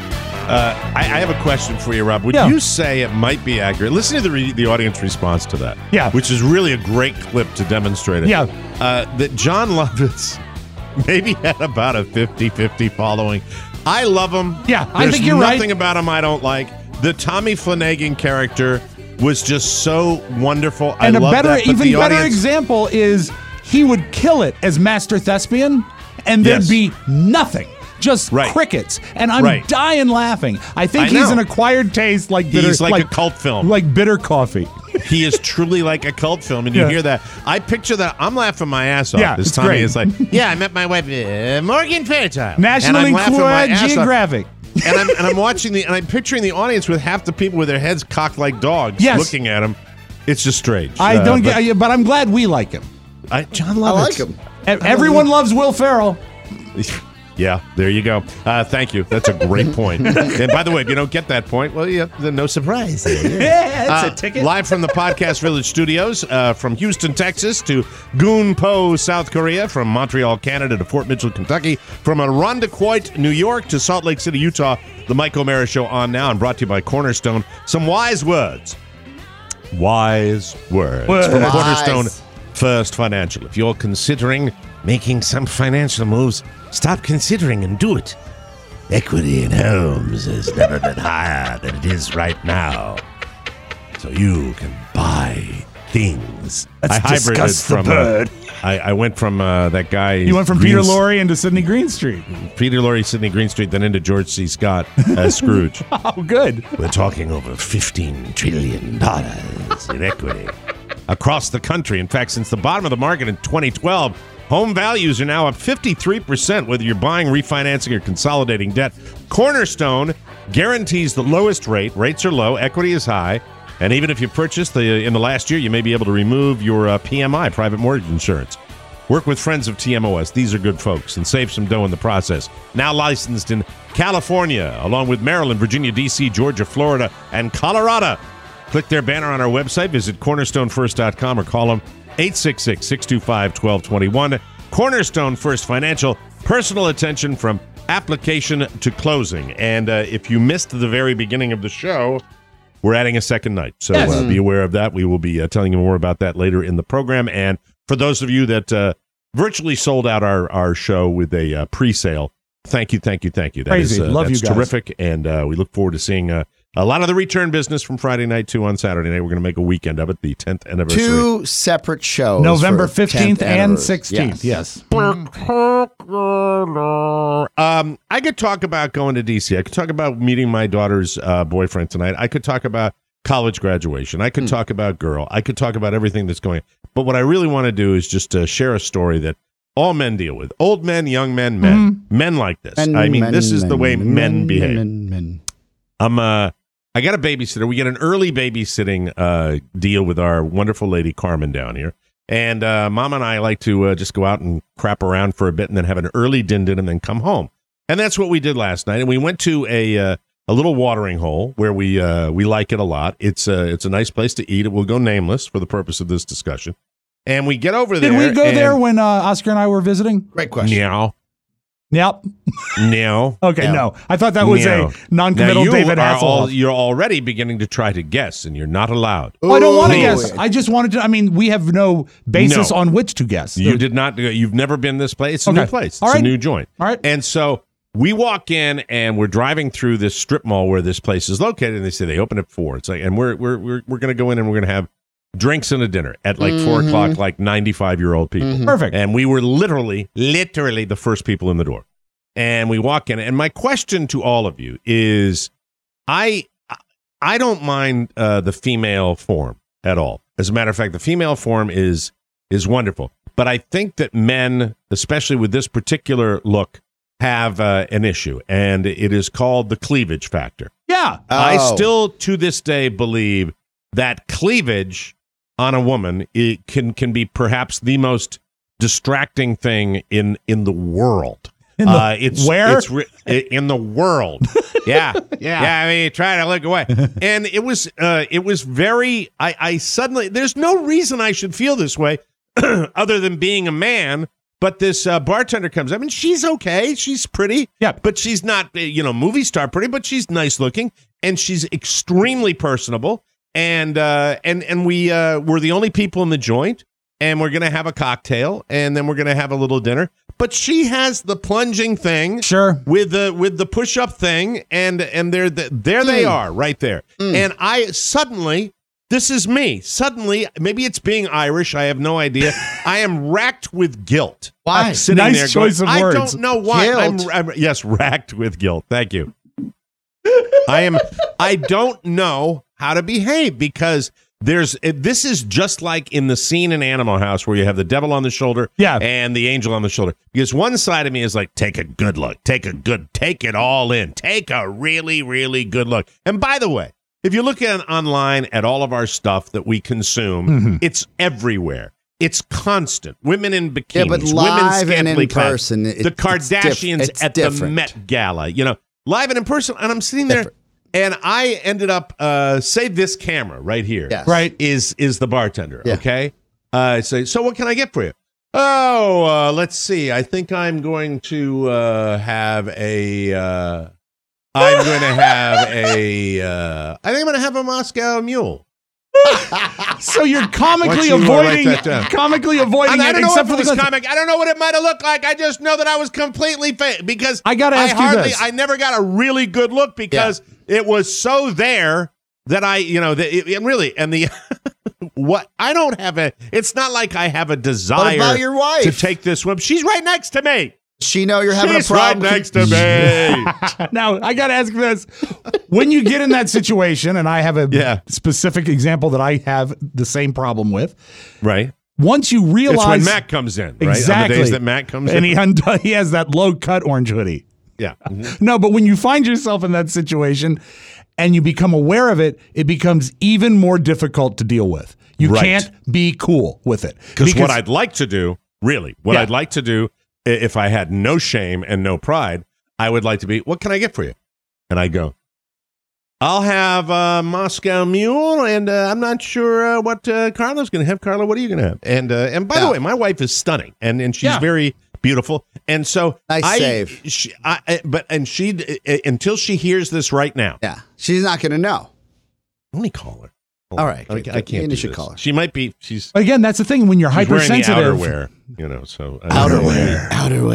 I have a question for you, Rob. Would you say it might be accurate? Listen to the audience response to that. Yeah. Which is really a great clip to demonstrate it. Yeah. That John Lovitz maybe had about a 50-50 following. I love him. Yeah, I think you're right. There's nothing about him I don't like. The Tommy Flanagan character was just so wonderful. And I love that. But even better example is he would kill it as Master Thespian, and there'd be nothing. Just crickets. And I'm dying laughing. I think he's an acquired taste like bitter. He's like a cult film. Like bitter coffee. He is truly like a cult film, and you hear that. I picture that. I'm laughing my ass off. Yeah, this it's Tommy great. is like, yeah, I met my wife, Morgan Fairchild. National Geographic. And I'm watching and I'm picturing the audience with half the people with their heads cocked like dogs looking at him. It's just strange. I don't get, but I'm glad we like him. John Lovitz. I like him. Everyone loves Will Ferrell. Yeah, there you go. Thank you. That's a great point. And by the way, if you don't get that point, well, then no surprise. Yeah, that's a ticket. Live from the Podcast Village studios, from Houston, Texas to Gunpo, South Korea, from Montreal, Canada to Fort Mitchell, Kentucky, from Irondequoit, New York to Salt Lake City, Utah, the Mike O'Mara Show on now and brought to you by Cornerstone. Some wise words. Wise words. From Cornerstone First Financial. If you're considering making some financial moves, stop considering and do it. Equity in homes has never been higher than it is right now. So you can buy things. Let's discuss the bird. I went from that guy. You went from Peter Lorre into Sidney Greenstreet. Peter Lorre, Sidney Greenstreet, then into George C. Scott as Scrooge. Oh, good. We're talking over $15 trillion in equity across the country. In fact, since the bottom of the market in 2012, home values are now up 53%, whether you're buying, refinancing, or consolidating debt. Cornerstone guarantees the lowest rate. Rates are low, equity is high, and even if you purchased in the last year, you may be able to remove your PMI, private mortgage insurance. Work with friends of TMOS. These are good folks, and save some dough in the process. Now licensed in California, along with Maryland, Virginia, D.C., Georgia, Florida, and Colorado. Click their banner on our website, visit cornerstonefirst.com, or call them 866-625-1221. Cornerstone First Financial, personal attention from application to closing. And if you missed the very beginning of the show, we're adding a second night. So be aware of that. We will be telling you more about that later in the program. And for those of you that virtually sold out our show with a pre-sale, thank you. That Crazy. Love that's you guys. Terrific. And we look forward to seeing a lot of the return business from Friday night, too, on Saturday night. We're going to make a weekend of it, the 10th anniversary. 2 separate shows. November for 15th 10th and 16th. Yes. I could talk about going to D.C. I could talk about meeting my daughter's boyfriend tonight. I could talk about college graduation. I could talk about girl. I could talk about everything that's going on. But what I really want to do is just share a story that all men deal with. Old men, young men, men. Men like this. This is the way men behave. I got a babysitter. We get an early babysitting deal with our wonderful lady Carmen down here. And Mom and I like to just go out and crap around for a bit and then have an early din-din and then come home. And that's what we did last night. And we went to a little watering hole where we like it a lot. It's a nice place to eat. It will go nameless for the purpose of this discussion. And we get over there. Did we go there when Oscar and I were visiting? Great question. No. Yep. No. Okay, no. I thought that was a non-committal David Hasselhoff. You're already beginning to try to guess, and you're not allowed. I don't want to guess. I just wanted to. I mean, we have no basis on which to guess. You did not. You've never been this place. It's a new place. It's a new joint. All right. And so we walk in, and we're driving through this strip mall where this place is located, and they say they open at 4. It's like, and we're going to go in, and we're going to have drinks and a dinner at like 4 o'clock, like 95-year-old people. Perfect. And we were literally the first people in the door. And we walk in, and my question to all of you is, I don't mind the female form at all. As a matter of fact, the female form is wonderful. But I think that men, especially with this particular look, have an issue, and it is called the cleavage factor. Yeah. I still, to this day, believe that cleavage on a woman can be perhaps the most distracting thing in the world. In the world. Yeah. I mean, try to look away. And it was very, I suddenly, there's no reason I should feel this way other than being a man. But this bartender comes. I mean, she's okay. She's pretty. Yeah. But she's not, movie star pretty, but she's nice looking. And she's extremely personable. And we're the only people in the joint. And we're going to have a cocktail. And then we're going to have a little dinner. But she has the plunging thing, sure, with the push-up thing, and there they are right there. And I suddenly, this is me. Suddenly, maybe it's being Irish. I have no idea. I am racked with guilt. Why? I'm sitting nice there choice going, of words. I don't know why. I'm yes, racked with guilt. Thank you. I don't know how to behave because. This is just like in the scene in Animal House where you have the devil on the shoulder and the angel on the shoulder. Because one side of me is like, take a good look, take it all in, take a really, really good look. And by the way, if you look online at all of our stuff that we consume, it's everywhere. It's constant. Women in bikinis, but live women and in person, the Kardashians at the Met Gala, live and in person. And I'm sitting there. And I ended up, say this camera right here, right, is the bartender, okay? So what can I get for you? Oh, let's see. I think I'm going to have a Moscow Mule. So you're comically avoiding. I don't know except if for it was comic. I don't know what it might have looked like. I just know that I was completely because I gotta ask you this. I never got a really good look because it was so there that what I don't have it's not like I have a desire what about your wife? To take this one. She's right next to me. She know you're having She's a problem. Right next to me. Now, I got to ask this. When you get in that situation, and I have a specific example that I have the same problem with. Right. Once you realize. It's when Matt comes in, right? Exactly. On the days that Matt comes and in. he has that low-cut orange hoodie. Yeah. No, but when you find yourself in that situation and you become aware of it, it becomes even more difficult to deal with. You can't be cool with it. Because what I'd like to do, I'd like to do, if I had no shame and no pride, I would like to be, what can I get for you? And I go, I'll have a Moscow Mule, and I'm not sure what Carla's going to have. Carla, what are you going to have? And by the way, my wife is stunning, and she's very beautiful. And so save. Until she hears this right now. Yeah, she's not going to know. Let me call her. All right, I can't. You should call her. She might be. She's again. That's the thing when you're hypersensitive. Outerwear, So outerwear.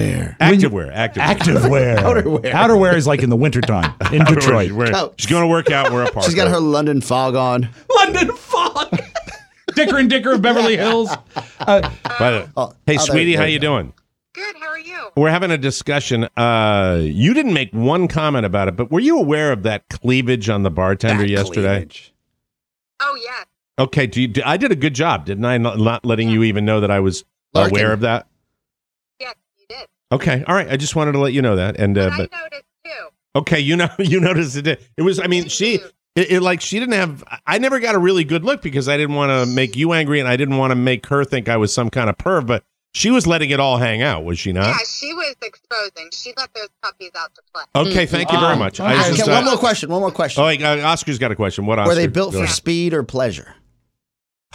Outerwear is like in the wintertime in Detroit. She's going to work out. We're apart. She's got her London fog on. London fog. Dicker and Dicker of Beverly Hills. Hey, sweetie, how you doing? Good. How are you? We're having a discussion. You didn't make one comment about it, but were you aware of that cleavage on the bartender yesterday? Cleavage. Oh, yeah. Okay. I did a good job, didn't I? Not letting you even know that I was aware of that. Yes, you did. Okay. All right. I just wanted to let you know that. And I noticed too. Okay. You noticed it. It was. I mean, she didn't have. I never got a really good look because I didn't want to make you angry, and I didn't want to make her think I was some kind of perv. But she was letting it all hang out, was she not? Yeah, she was exposing. She let those puppies out to play. Okay, thank you very much. One more question. Oh, Oscar's got a question. What? Oscar? Were they built for speed or pleasure?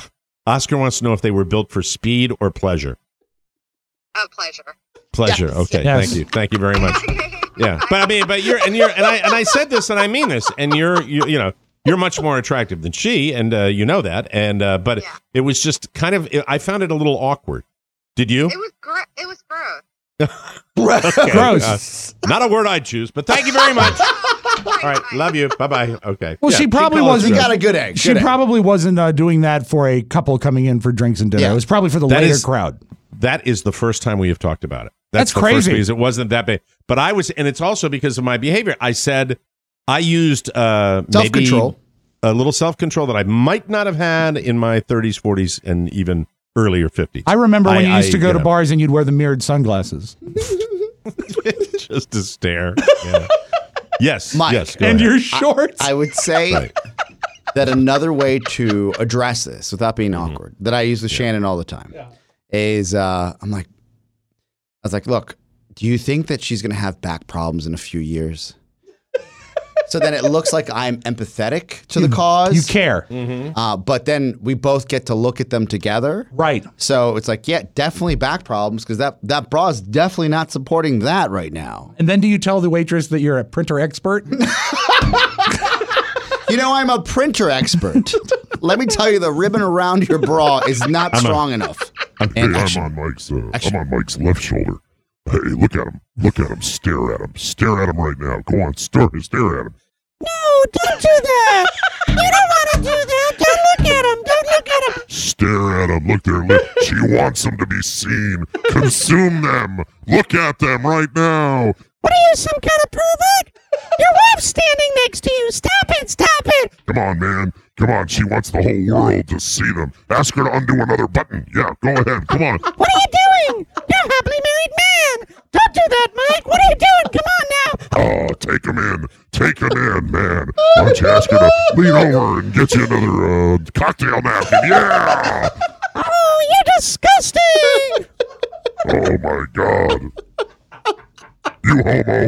Oscar wants to know if they were built for speed or pleasure. Pleasure. Pleasure. Yes. Okay. Yes. Thank you very much. Yeah, but I mean, I said this and I mean this, and you're much more attractive than she, and you know that, and but it was just kind of, I found it a little awkward. Did you? It was gross. Okay. Gross. Not a word I'd choose, but thank you very much. All right, love you. Bye bye. Okay. Well, she probably wasn't. You got a good egg. She probably wasn't doing that for a couple coming in for drinks and dinner. Yeah. It was probably for the later crowd. That is the first time we have talked about it. That's the crazy. First, because it wasn't that big. But I was, and it's also because of my behavior. I said I used self-control. Maybe a little self-control that I might not have had in my 30s, 40s, and even earlier 50s. I remember when you used to go to bars and you'd wear the mirrored sunglasses. Just to stare. Yeah. Yes. Mike, yes. Go And ahead. your shorts. I would say that another way to address this without being awkward, that I use with Shannon all the time, is I was like, look, do you think that she's going to have back problems in a few years? So then it looks like I'm empathetic to the cause. You care. But then we both get to look at them together. Right. So it's like, yeah, definitely back problems because that bra is definitely not supporting that right now. And then do you tell the waitress that you're a printer expert? You know, I'm a printer expert. Let me tell you, the ribbon around your bra is not strong enough. I'm on Mike's left shoulder. Hey, look at him. Look at him. Stare at him. Stare at him right now. Go on, stare at him. No, don't do that. You don't want to do that. Don't look at him. Don't look at him. Stare at him. Look there. She wants them to be seen. Consume them. Look at them right now. What are you, some kind of pervert? Your wife's standing next to you. Stop it. Stop it. Come on, man. Come on. She wants the whole world to see them. Ask her to undo another button. Yeah, go ahead. Come on. What are you doing? You're a happily married man. Don't do that, Mike. What are you doing? Come on now. Oh, take him in. Take him in, man. Why don't you ask her to lean over and get you another cocktail napkin? Yeah. Oh, you're disgusting. Oh, my God. You homo.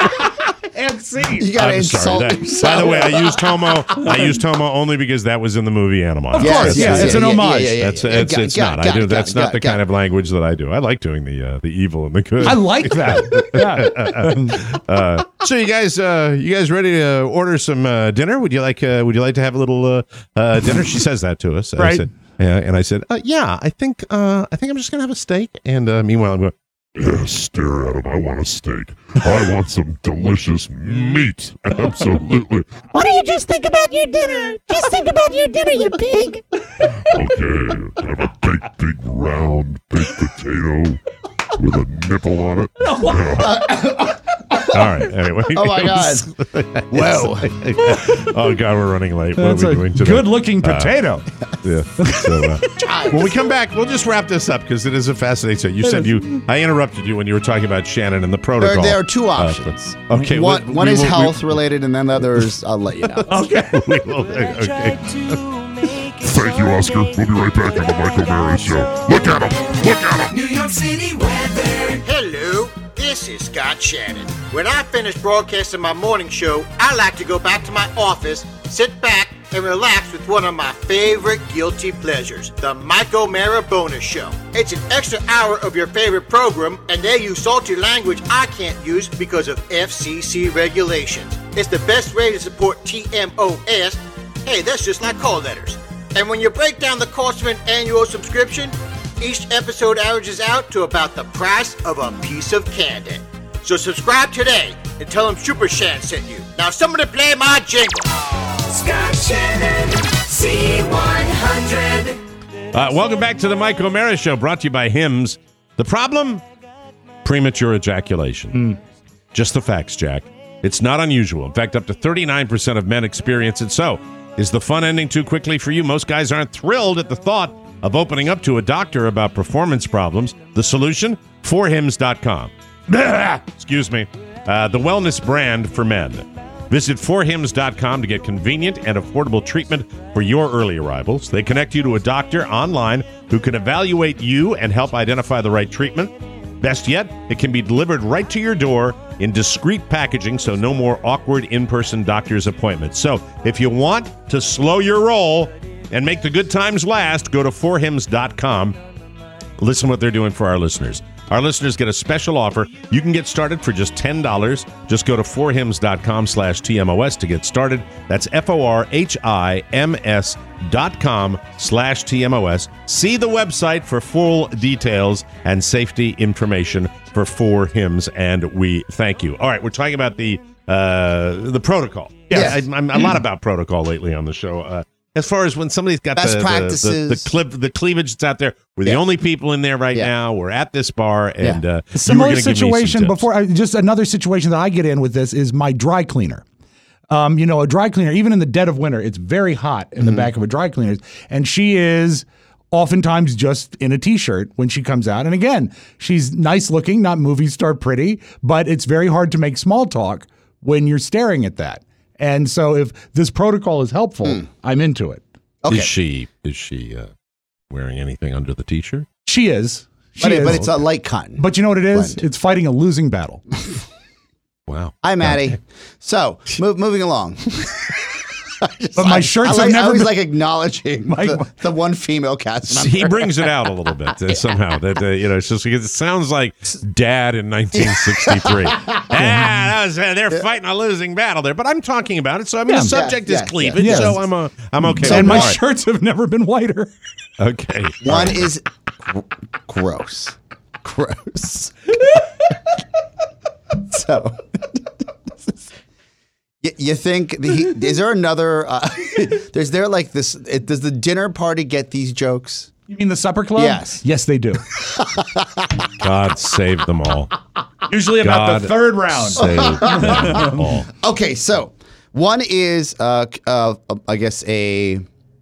MC. You got to I'm insult sorry. yourself. By the way, I used homo only because that was in the movie Animal. Of course, it's an homage. It's not. I do. That's not the kind of language that I do. I like doing the evil and the good. I like that. Yeah. So you guys ready to order some dinner? Would you like to have a little dinner? She says that to us. Right. I said, and I said, yeah. I think I'm just gonna have a steak. And meanwhile, I'm going. Yeah, stare at him. I want a steak. I want some delicious meat. Absolutely. Why don't you just think about your dinner? Just think about your dinner, you pig. Okay. I have a big round baked potato with a nipple on it. All right. Anyway. Oh my God. Whoa. Oh God, we're running late. What That's are we a doing today? good-looking potato. Yeah. So, when we come back, we'll just wrap this up because it is a fascinating story. You said I interrupted you when you were talking about Shannon and the protocol. There are two options. Okay. One is health related, and then the other is I'll let you know. Okay. Okay. Thank you, Oscar. We'll be right back on the Mike O'Mara Show. Look at him. Look at him. New York City weather. Hello, this is Scott Shannon. When I finish broadcasting my morning show, I like to go back to my office, sit back, and relax with one of my favorite guilty pleasures, the Mike O'Mara Bonus Show. It's an extra hour of your favorite program, and they use salty language I can't use because of FCC regulations. It's the best way to support TMOS. Hey, that's just like call letters. And when you break down the cost of an annual subscription, each episode averages out to about the price of a piece of candy. So subscribe today and tell them Super Shan sent you. Now somebody play my jingle. Scott Shannon, C100. Welcome back to the Mike O'Mara Show, brought to you by Hims. The problem? Premature ejaculation. Just the facts, Jack. It's not unusual. In fact, up to 39% of men experience it. So, is the fun ending too quickly for you? Most guys aren't thrilled at the thought of opening up to a doctor about performance problems. The solution? forhims.com. Excuse me. The wellness brand for men. Visit forhims.com to get convenient and affordable treatment for your early arrivals. They connect you to a doctor online who can evaluate you and help identify the right treatment. Best yet, it can be delivered right to your door in discreet packaging, so no more awkward in-person doctor's appointments. So if you want to slow your roll, and make the good times last, go to forhims.com. Listen what they're doing for our listeners. Our listeners get a special offer. You can get started for just $10. Just go to forhims.com/TMOS to get started. That's FORHIMS.com/TMOS. See the website for full details and safety information for 4Hims, and we thank you. All right, we're talking about the protocol. Yes. I'm a lot about protocol lately on the show. As far as when somebody's got Best practices. the cleavage that's out there, we're the only people in there right now. We're at this bar, and similar situation before. Just another situation that I get in with this is my dry cleaner. A dry cleaner, even in the dead of winter, it's very hot in the back of a dry cleaner, and she is oftentimes just in a t-shirt when she comes out. And again, she's nice looking, not movie star pretty, but it's very hard to make small talk when you're staring at that. And so if this protocol is helpful, I'm into it. Okay. Is she wearing anything under the t-shirt? She is. But it's a light cotton. But you know what it is? blend. It's fighting a losing battle. Wow. Hi, Maddie. So, moving along. But my shirts have I never always been... like acknowledging the one female cast member. He brings it out a little bit somehow. That it's just because it sounds like Dad in 1963. They're fighting a losing battle there. But I'm talking about it. So I mean, the subject is cleavage. yes. So I'm okay. And my All right. shirts have never been whiter. Okay. One is gross. So, you think is there another? Is there like this? Does the dinner party get these jokes? You mean the supper club? Yes. Yes, they do. God save them all. Usually about the third round. Save them all. Okay, so one is, I guess a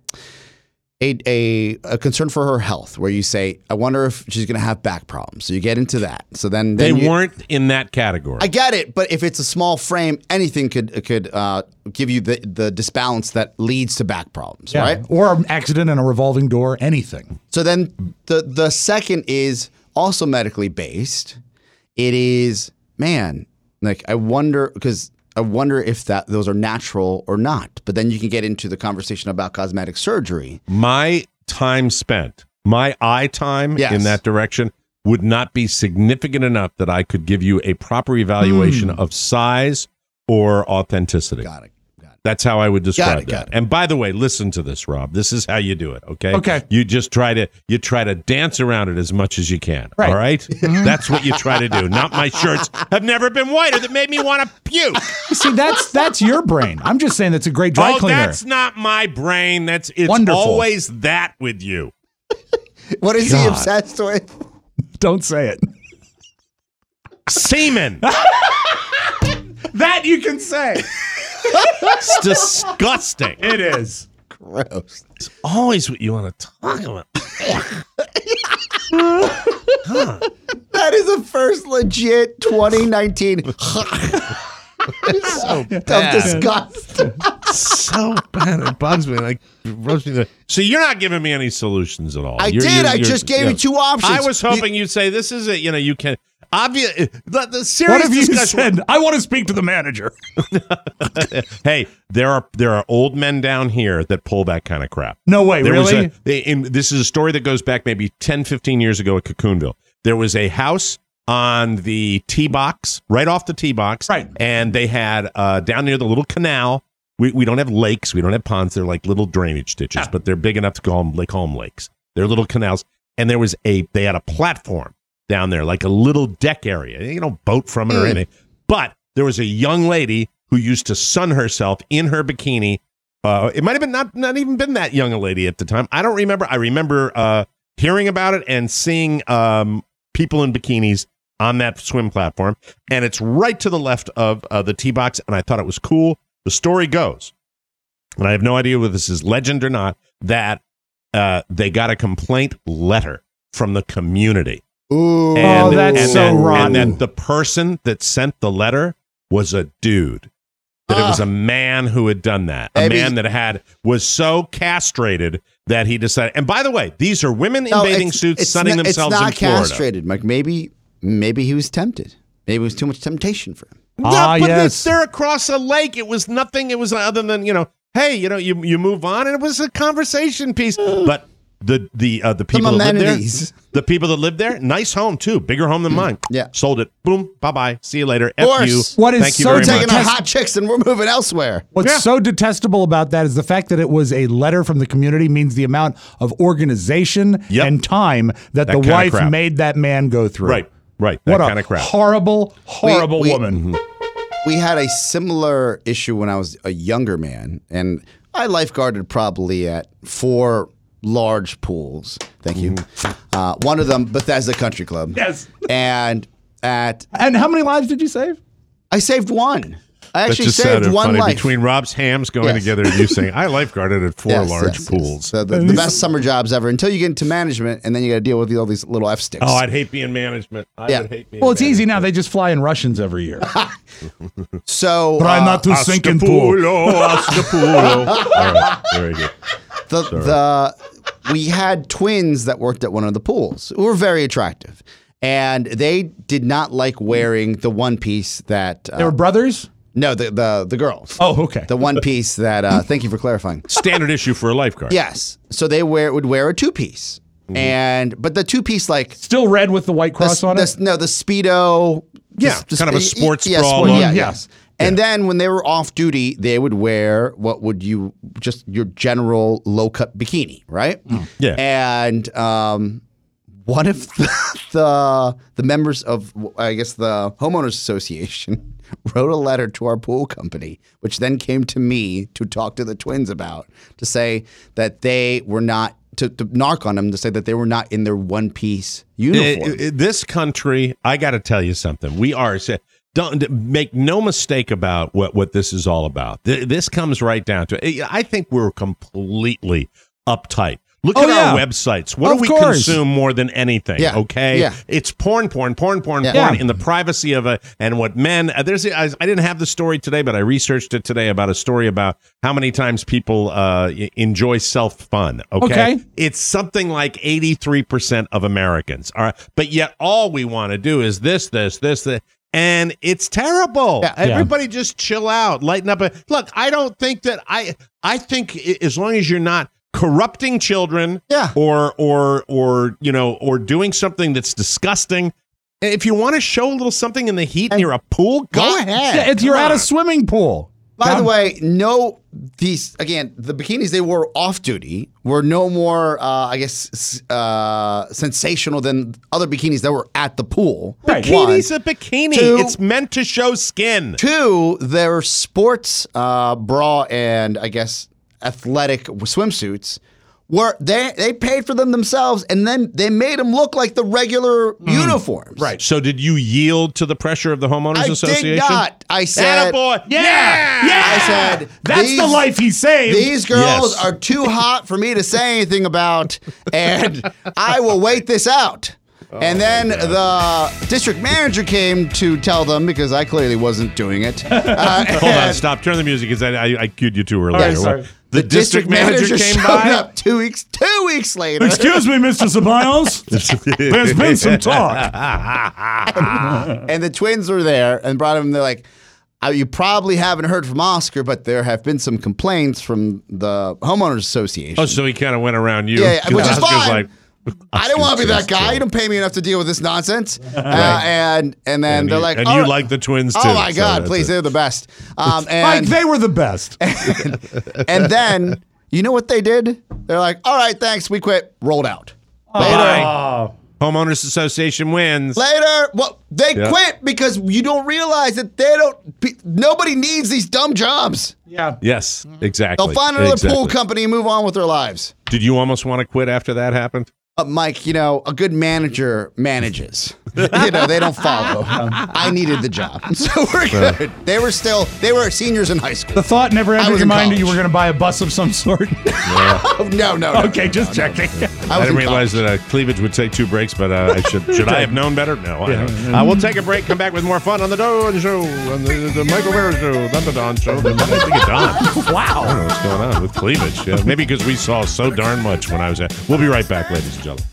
concern for her health, where you say, I wonder if she's going to have back problems. So you get into that. So then They weren't in that category. I get it, but if it's a small frame, anything could give you the disbalance that leads to back problems, right? Or an accident in a revolving door, anything. So then the second is also medically based. It is, I wonder if those are natural or not. But then you can get into the conversation about cosmetic surgery. My time spent, my eye time in that direction would not be significant enough that I could give you a proper evaluation of size or authenticity. Got it. That's how I would describe Got it. And by the way, listen to this, Rob. This is how you do it, okay? Okay. You just try to dance around it as much as you can, Right. all right? That's what you try to do. Not my shirts have never been whiter that made me want to puke. See, that's your brain. I'm just saying that's a great dry cleaner. That's not my brain. It's Wonderful. always that with you. What is he obsessed with? Don't say it. Semen. That you can say. It's disgusting. It is. Gross. It's always what you want to talk about. That is the first legit 2019 So of disgust. So bad. It bugs me. Like, roast me. So you're not giving me any solutions at all. I just gave you two options. I was hoping you'd say this is it. You can. Obvious. The serious What have you discussion. said? I want to speak to the manager. Hey, there are old men down here that pull that kind of crap. No way, There really? This is a story that goes back maybe 10, 15 years ago at Cocoonville. There was a house on the T-box, right off the T-box. Right. And they had down near the little canal. We don't have lakes. We don't have ponds. They're like little drainage ditches, but they're big enough to call them lakes. They're little canals. And they had a platform down there, like a little deck area. You don't boat from it or anything. But there was a young lady who used to sun herself in her bikini. It might have been not even been that young a lady at the time. I don't remember. I remember hearing about it and seeing people in bikinis on that swim platform. And it's right to the left of the tee box. And I thought it was cool. The story goes, and I have no idea whether this is legend or not, that they got a complaint letter from the community. Ooh. That's so rotten. And that the person that sent the letter was a dude. That it was a man who had done that. A man that was so castrated that he decided. And by the way, these are women in bathing suits sunning themselves in Florida. It's not castrated, Mike. Maybe he was tempted. Maybe it was too much temptation for him. No, but they're across a lake. It was nothing. It was other than, hey, you move on, and it was a conversation piece. But the people that amenities. live there, the people that live there, nice home too, bigger home than mine. Yeah, sold it. Boom, bye, see you later. Of course. F you. What is Thank you so very taking much. our hot chicks and we're moving elsewhere. What's so detestable about that is the fact that it was a letter from the community means the amount of organization and time that the wife made that man go through. Right. That what kind a of crap. horrible woman. We had a similar issue when I was a younger man, and I lifeguarded probably at 4 large pools. Thank you. One of them, Bethesda Country Club. Yes. And how many lives did you save? I saved one. I actually just saved sounded one funny. life. Between Rob's hams going together and you saying, I lifeguarded at 4 large pools. So the best summer jobs ever until you get into management, and then you got to deal with all these little F-sticks. Oh, I'd hate being management. I would hate being Well, it's easy now. They just fly in Russians every year. So try not to sink in pool. All right, very good. We had twins that worked at one of the pools who were very attractive, and they did not like wearing the one piece that they were brothers. No, the girls. Oh, okay. The one piece that. Thank you for clarifying. Standard issue for a lifeguard. Yes. So they would wear a 2-piece, but the 2-piece still red with the white cross on it. No, the Speedo. Yeah, kind of a sports bra. Yes. And then when they were off duty, they would wear your general low cut bikini, right? Yeah. And one of the members of, I guess, the homeowners association wrote a letter to our pool company, which then came to me to talk to the twins about, to say that they were not, to narc on them, to say that they were not in their one-piece uniform. This country, I got to tell you something. We are, don't make no mistake about what this is all about. This comes right down to it. I think we're completely uptight. Look at our websites. What do we consume more than anything? Yeah. Okay, yeah. It's porn in the privacy of and what men. I didn't have the story today, but I researched it today about a story about how many times people enjoy self-fun. Okay, it's something like 83% of Americans. All right, but yet all we want to do is this. And it's terrible. Yeah. Everybody just chill out, lighten up. Look, I don't think that I think as long as you're not corrupting children, or doing something that's disgusting. If you want to show a little something in the heat near a pool, go ahead. You're at a swimming pool. By the way, the bikinis they wore off duty were no more, sensational than other bikinis that were at the pool. Bikini's a bikini. It's meant to show skin. 2, their sports bra and I guess athletic swimsuits were they paid for them themselves, and then they made them look like the regular uniforms. Right. So did you yield to the pressure of the homeowners association? I did not. I said, "Attaboy. Yeah. I said, that's the life he saved. These girls are too hot for me to say anything about, and I will wait this out." And then the district manager came to tell them, because I clearly wasn't doing it. Hold on, stop. Turn the music, because I cued you too early. Right, sorry. The district manager came by? Up 2 weeks later. Excuse me, Mr. Ceballos. There's been some talk. And the twins were there and brought him. They're like, you probably haven't heard from Oscar, but there have been some complaints from the homeowners association. Oh, so he kind of went around you. Yeah, which is fine. Like, I didn't want to be that guy. You don't pay me enough to deal with this nonsense. And then they're like, you like the twins too. Oh my God, please, they're the best. Mike, they were the best. And then you know what they did? They're like, all right, thanks, we quit. Rolled out. Later. Homeowners Association wins. Later. Well, they quit because you don't realize that nobody needs these dumb jobs. Yeah. Yes, exactly. They'll find another pool company and move on with their lives. Did you almost want to quit after that happened? Mike, a good manager manages. They don't follow. I needed the job. So we're good. They were seniors in high school. The thought never entered your mind that you were going to buy a bus of some sort? No. Okay, just checking. I didn't realize that cleavage would take 2 breaks, but should I have known better? No. We'll take a break, come back with more fun on the Don Show, on the Michael Mara Show, not the Don Show. I think it's Don. Wow. I don't know what's going on with cleavage. Yeah, maybe because we saw so darn much when I was at. We'll be right back, ladies and gentlemen.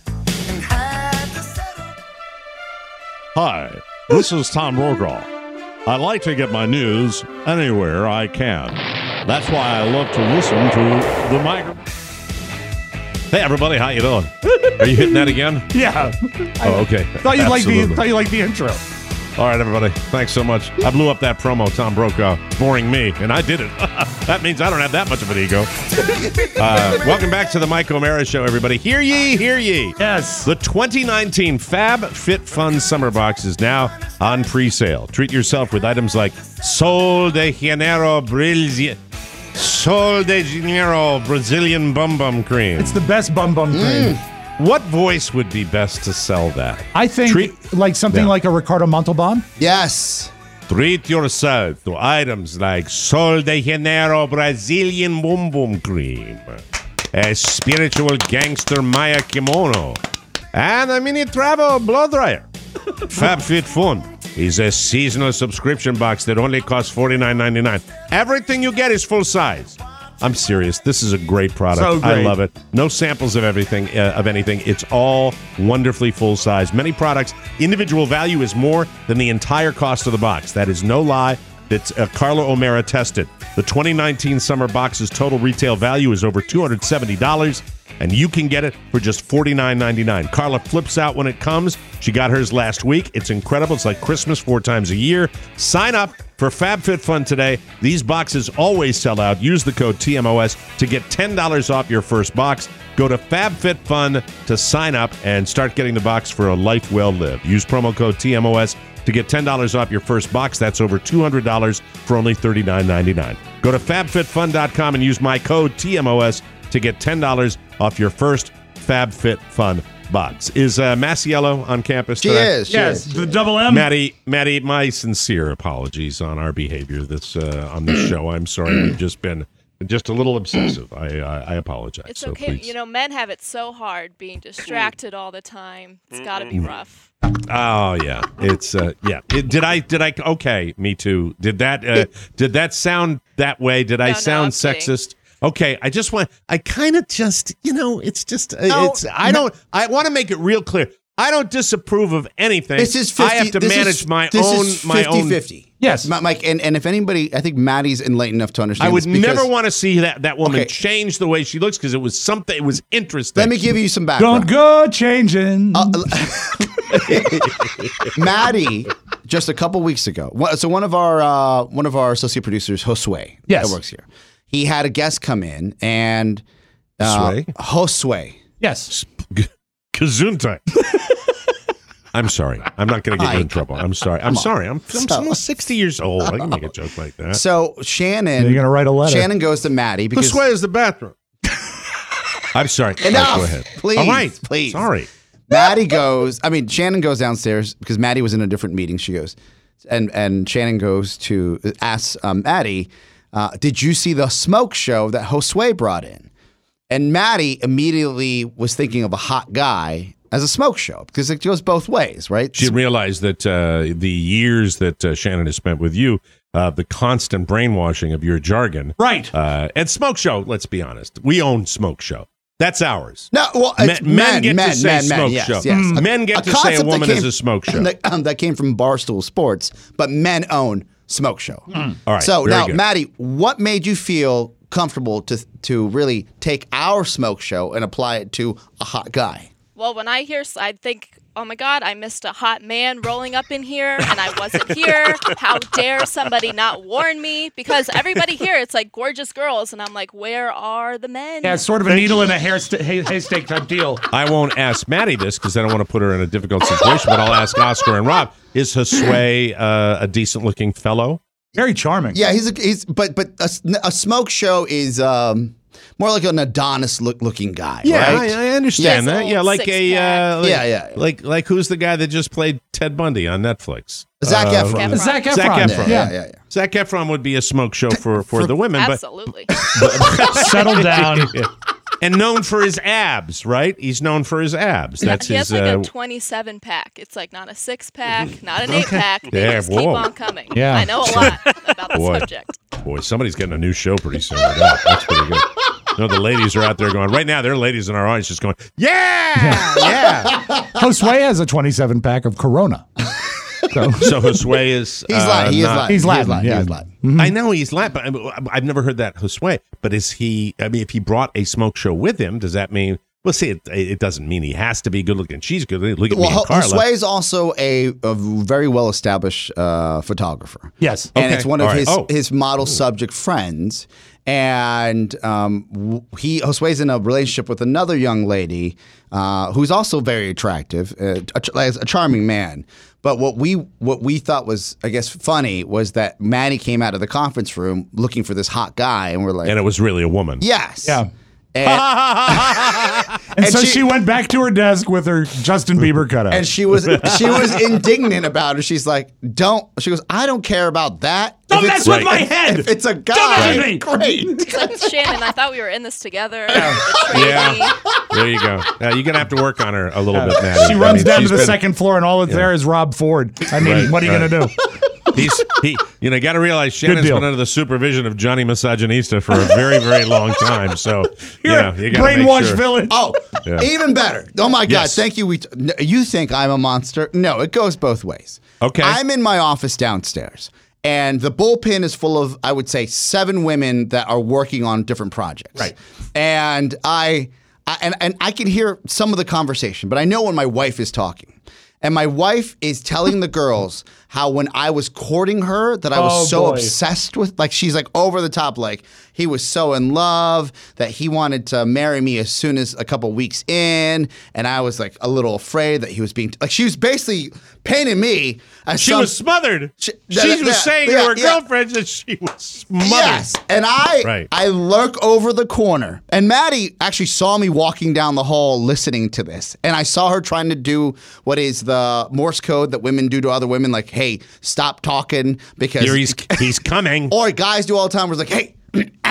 Hi, this is Tom Brokaw. I like to get my news anywhere I can. That's why I love to listen to the microphone. Hey, everybody, how you doing? Are you hitting that again? Yeah. Oh, okay. Thought you liked Absolutely. the intro. All right, everybody. Thanks so much. I blew up that promo, Tom Brokaw, boring me, and I did it. That means I don't have that much of an ego. Welcome back to the Mike O'Mara Show, everybody. Hear ye, hear ye. Yes. The 2019 Fab Fit Fun Summer Box is now on pre-sale. Treat yourself with items like Sol de Janeiro Brazilian Bum Bum Cream. It's the best bum cream. What voice would be best to sell that? I think like something like a Ricardo Montalban. Yes. Treat yourself to items like Sol de Janeiro Brazilian Bum Bum Cream, a spiritual gangster Maya kimono, and a mini travel blow dryer. FabFitFun is a seasonal subscription box that only costs $49.99. Everything you get is full size. I'm serious. This is a great product. So great. I love it. No samples of everything, of anything. It's all wonderfully full size. Many products, individual value is more than the entire cost of the box. That is no lie. It's Carla O'Mara tested. The 2019 summer box's total retail value is over $270, and you can get it for just $49.99. Carla flips out when it comes. She got hers last week. It's incredible. It's like Christmas 4 times a year. Sign up for FabFitFun today. These boxes always sell out. Use the code TMOS to get $10 off your first box. Go to FabFitFun to sign up and start getting the box for a life well lived. Use promo code TMOS to get $10 off your first box. That's over $200 for only $39.99. Go to FabFitFun.com and use my code TMOS to get $10 off your first FabFitFun box. Is Massiello on campus today? She is. The double M. Maddie, my sincere apologies on our behavior on this show. I'm sorry. We've just been a little obsessive. I apologize. It's so okay. please. You know, men have it so hard being distracted all the time. It's got to be rough. Oh yeah, it's yeah. Did I? Okay, me too. Did that sound that way? Did I sound sexist? Okay, I kind of just, it's just, I want to make it real clear. I don't disapprove of anything. This is 50, I have to manage my own. 50-50. Yes. Mike, and if anybody, I think Maddie's enlightened enough to understand I would this because, never want to see that woman change the way she looks because it was something, it was interesting. Let me give you some background. Don't go changing. Maddie, just a couple weeks ago, so one of our associate producers, Josue, that works here, he had a guest come in and Josue. Yes. Gesundheit. I'm sorry. I'm not going to get you in trouble. I'm sorry. I'm almost 60 years old. I can make a joke like that. So Shannon, you're going to write a letter. Shannon goes to Maddie because Josue is the bathroom. I'm sorry. Enough. Go ahead. Please. All right. Please. Sorry. Shannon goes downstairs because Maddie was in a different meeting. She goes, and Shannon goes to ask Maddie, did you see the smoke show that Josue brought in? And Maddie immediately was thinking of a hot guy as a smoke show because it goes both ways, right? She realized that the years that Shannon has spent with you, the constant brainwashing of your jargon. Right. And smoke show, let's be honest. We own smoke show. That's ours. No, well, men get to say smoke show. Yes. Men get to say a woman is a smoke show. That came from Barstool Sports, but men own smoke show. All right. So now, good. Maddie, what made you feel comfortable to really take our smoke show and apply it to a hot guy? Well, when I hear, I think, oh my God, I missed a hot man rolling up in here and I wasn't here. How dare somebody not warn me? Because everybody here, it's like gorgeous girls. And I'm like, where are the men? Yeah, it's sort of a needle in a haystack type deal. I won't ask Maddie this because I don't want to put her in a difficult situation, but I'll ask Oscar and Rob. Is Josue a decent looking fellow? Very charming. Yeah, but a smoke show is more like an Adonis looking guy. Yeah, right? I understand that. Yeah, like like who's the guy that just played Ted Bundy on Netflix? Zac Efron. Zac Efron. Yeah. Zac Efron would be a smoke show for the women. Absolutely. But settle down. And known for his abs, right? He's known for his abs. That's he his. has like a 27 pack. It's like not a 6-pack, not an 8-pack. They Yeah, just keep whoa. on coming. Yeah. I know a lot about the subject. Boy, somebody's getting a new show pretty soon with that. That's pretty good. You know, the ladies are out there going, right now, there are ladies in our audience just going, yeah. Josue has a 27-pack of Corona. So Josue is He's Latin. He is Latin. He's Latin. He Yeah. is Latin. Mhm. I know he's Latin, but I've never heard that Josue. But is he? I mean, if he brought a smoke show with him, does that mean? Well, see, it doesn't mean he has to be good looking. She's good looking. Look at me and Carla. Josue is also a very well established photographer. Yes, and Okay. it's one of All right. his model subject friends. And Josue's in a relationship with another young lady who's also very attractive, a charming man. But what we thought was, I guess, funny was that Maddie came out of the conference room looking for this hot guy, and we're like, And it was really a woman. yes, Yeah. And, And so she went back to her desk with her Justin Bieber cutout. and she was indignant about it. She's like, she goes, I don't care about that. Don't If mess it's- with my head. If it's a guy, Don't mess with me. great. Shannon, I thought we were in this together. Yeah. There you go. Now you're gonna have to work on her a little bit, Maddie. She runs down to the second floor, and all that's there is Rob Ford. I mean, Right, what are you right. going to do? You got to realize Shannon's deal. been under the supervision of Johnny Misogynista for a very, very long time. So, you got to Brainwash make sure. village. Oh, Yeah. even better. Oh my God! Yes. Thank you. You think I'm a monster? No, it goes both ways. Okay. I'm in my office downstairs, and the bullpen is full of, I would say, 7 women that are working on different projects. Right. And I can hear some of the conversation, but I know when my wife is talking. And my wife is telling the girls how when I was courting her that I was so obsessed with, like she's like over the top, like he was so in love that he wanted to marry me as soon as a couple weeks in. And I was like a little afraid that he was being, like she was basically painting me as She was smothered. She was saying to her girlfriends that she was smothered. Yes, and I lurk over the corner, and Maddie actually saw me walking down the hall listening to this, and I saw her trying to do what is the Morse code that women do to other women, like, "Hey, stop talking," because Here he's coming. Or guys do all the time, where it's like, "Hey."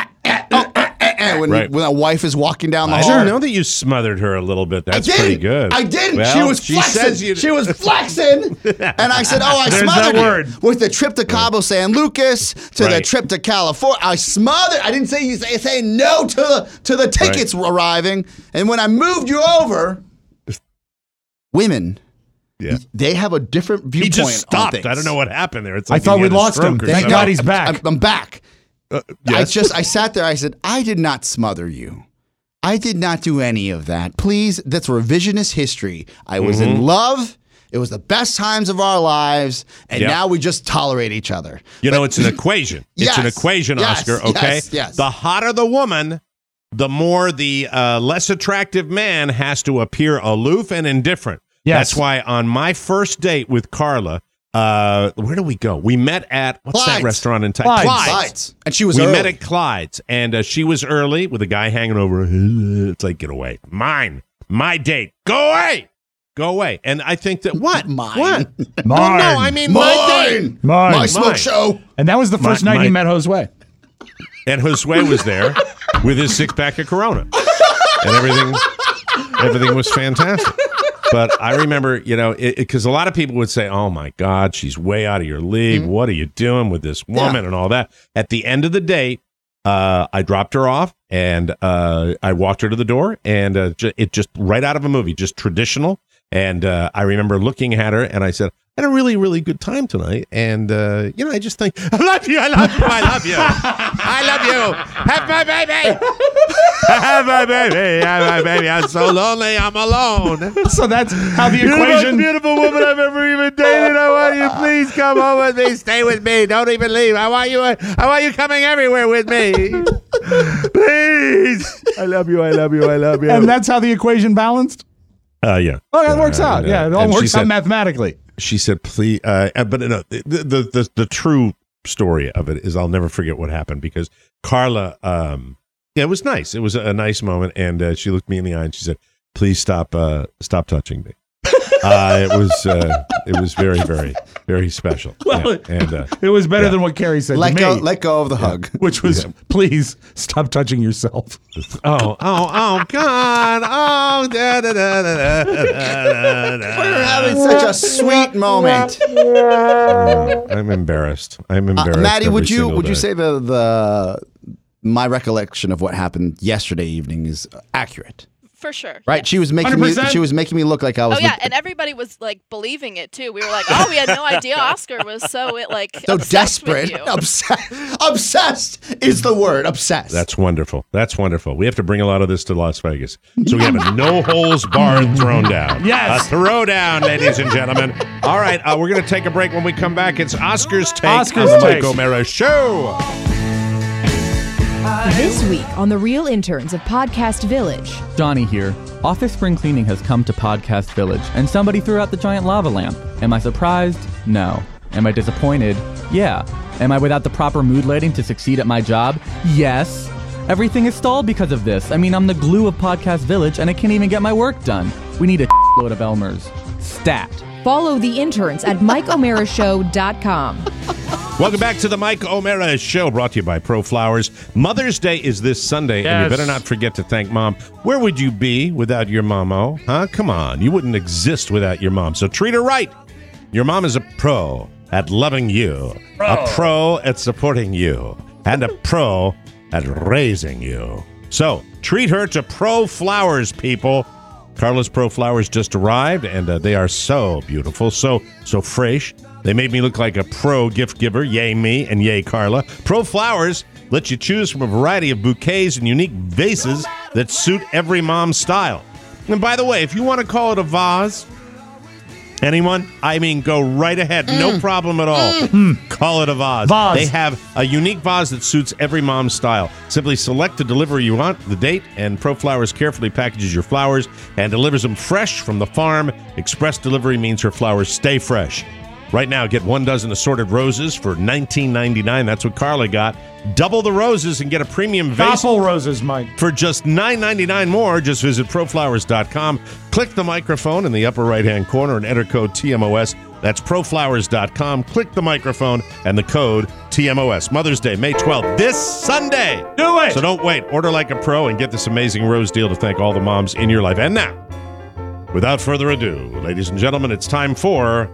When a wife is walking down the I hall. didn't know that you smothered her a little bit. That's pretty good. I didn't. Well, she was flexing. says you- She was flexing. And I said, I There's smothered that you. word. With the trip to Cabo San Lucas, to the Right. trip to California. I smothered. I didn't say you say no to the tickets arriving. And when I moved you over, women, they have a different viewpoint. He just on stopped. things. I don't know what happened there. It's I like thought he we had a lost him. stroke or Thank something. God he's back. I'm back. Yes. I sat there. I said, I did not smother you. I did not do any of that. Please, that's revisionist history. I was in love. It was the best times of our lives, and now we just tolerate each other. You know, it's an equation. It's an Yes, equation, yes, Oscar, okay? yes. The hotter the woman, the more the less attractive man has to appear aloof and indifferent. Yes. That's why on my first date with Carla, where do we go? We met at, what's that Clyde's. restaurant in town? Clyde's. And she was We early. met at Clyde's, and she was early with a guy hanging over. It's like, get away. Mine. My date. Go away. Go away. And I think that, what? Mine. What? Mine. Well, no, I mean, my date. Mine. My smoke Mine. show. And that was the first night he met Josue. And Josue was there with his 6-pack of Corona. And everything was fantastic. But I remember, because a lot of people would say, oh, my God, she's way out of your league. Mm-hmm. What are you doing with this woman and all that? At the end of the date, I dropped her off and I walked her to the door. And it just right out of a movie, just traditional. And I remember looking at her and I said, I had a really, really good time tonight. And, I just think, I love you, I love you, I love you. I love you. Have my baby. Have my baby. Have my baby. I'm so lonely. I'm alone. So that's how the You're the most equation. beautiful woman I've ever even dated. I want you. Please come home with me. Stay with me. Don't even leave. I want you coming everywhere with me. Please. I love you. I love you. I love you. And that's how the equation balanced? Yeah. Oh, that works out. Yeah, it all And she works out said- mathematically. She said, "Please," but no. The true story of it is I'll never forget what happened because Carla. It was nice. It was a nice moment, and she looked me in the eye and she said, "Please stop touching me." It was very, very, very special. Well, Yeah, and it was better than what Carrie said Let to me. go of the hug. Which was, please stop touching yourself. oh God! Oh, da, da, da, da, da, da, da. We're having such a sweet moment. I'm embarrassed. I'm embarrassed. Maddie, every would single you day. say the my recollection of what happened yesterday evening is accurate? For sure. Right? Yes. She was making me. 100%. She was making me look like I was. Oh yeah, and everybody was like believing it too. We were like, "Oh, we had no idea Oscar was so obsessed desperate. with you." Obsessed is the word. Obsessed. That's wonderful. That's wonderful. We have to bring a lot of this to Las Vegas. So we have a no holds barred throwdown. Yes. A throwdown, ladies and gentlemen. All right, we're going to take a break. When we come back, it's Oscar's Take Oscar's on the Take. Mike O'Mara Show. This week on The Real Interns of Podcast Village. Johnny here. Office Spring Cleaning has come to Podcast Village, and somebody threw out the giant lava lamp. Am I surprised? No. Am I disappointed? Yeah. Am I without the proper mood lighting to succeed at my job? Yes. Everything is stalled because of this. I mean, I'm the glue of Podcast Village, and I can't even get my work done. We need a load of Elmers. Stat. Follow the interns at MikeO'MaraShow.com. Welcome back to the Mike O'Mara Show, brought to you by Pro Flowers. Mother's Day is this Sunday, and you better not forget to thank Mom. Where would you be without your mom-o? Huh? Come on. You wouldn't exist without your mom, so treat her right. Your mom is a pro at loving you, a pro at supporting you, and a pro at raising you. So treat her to Pro Flowers, people. Carla's Pro Flowers just arrived, and they are so beautiful, so fresh. They made me look like a pro gift giver. Yay me and yay Carla. Pro Flowers lets you choose from a variety of bouquets and unique vases that suit every mom's style. And by the way, if you want to call it a vase, anyone? I mean, go right ahead. No problem at all. Call it a vase. They have a unique vase that suits every mom's style. Simply select the delivery you want, the date, and Pro Flowers carefully packages your flowers and delivers them fresh from the farm. Express delivery means her flowers stay fresh. Right now, get 1 dozen assorted roses for $19.99. That's what Carla got. Double the roses and get a premium vase. Gospel roses, Mike. For just $9.99 more, just visit proflowers.com. Click the microphone in the upper right-hand corner and enter code TMOS. That's proflowers.com. Click the microphone and the code TMOS. Mother's Day, May 12th, this Sunday. Do it! So don't wait. Order like a pro and get this amazing rose deal to thank all the moms in your life. And now, without further ado, ladies and gentlemen, it's time for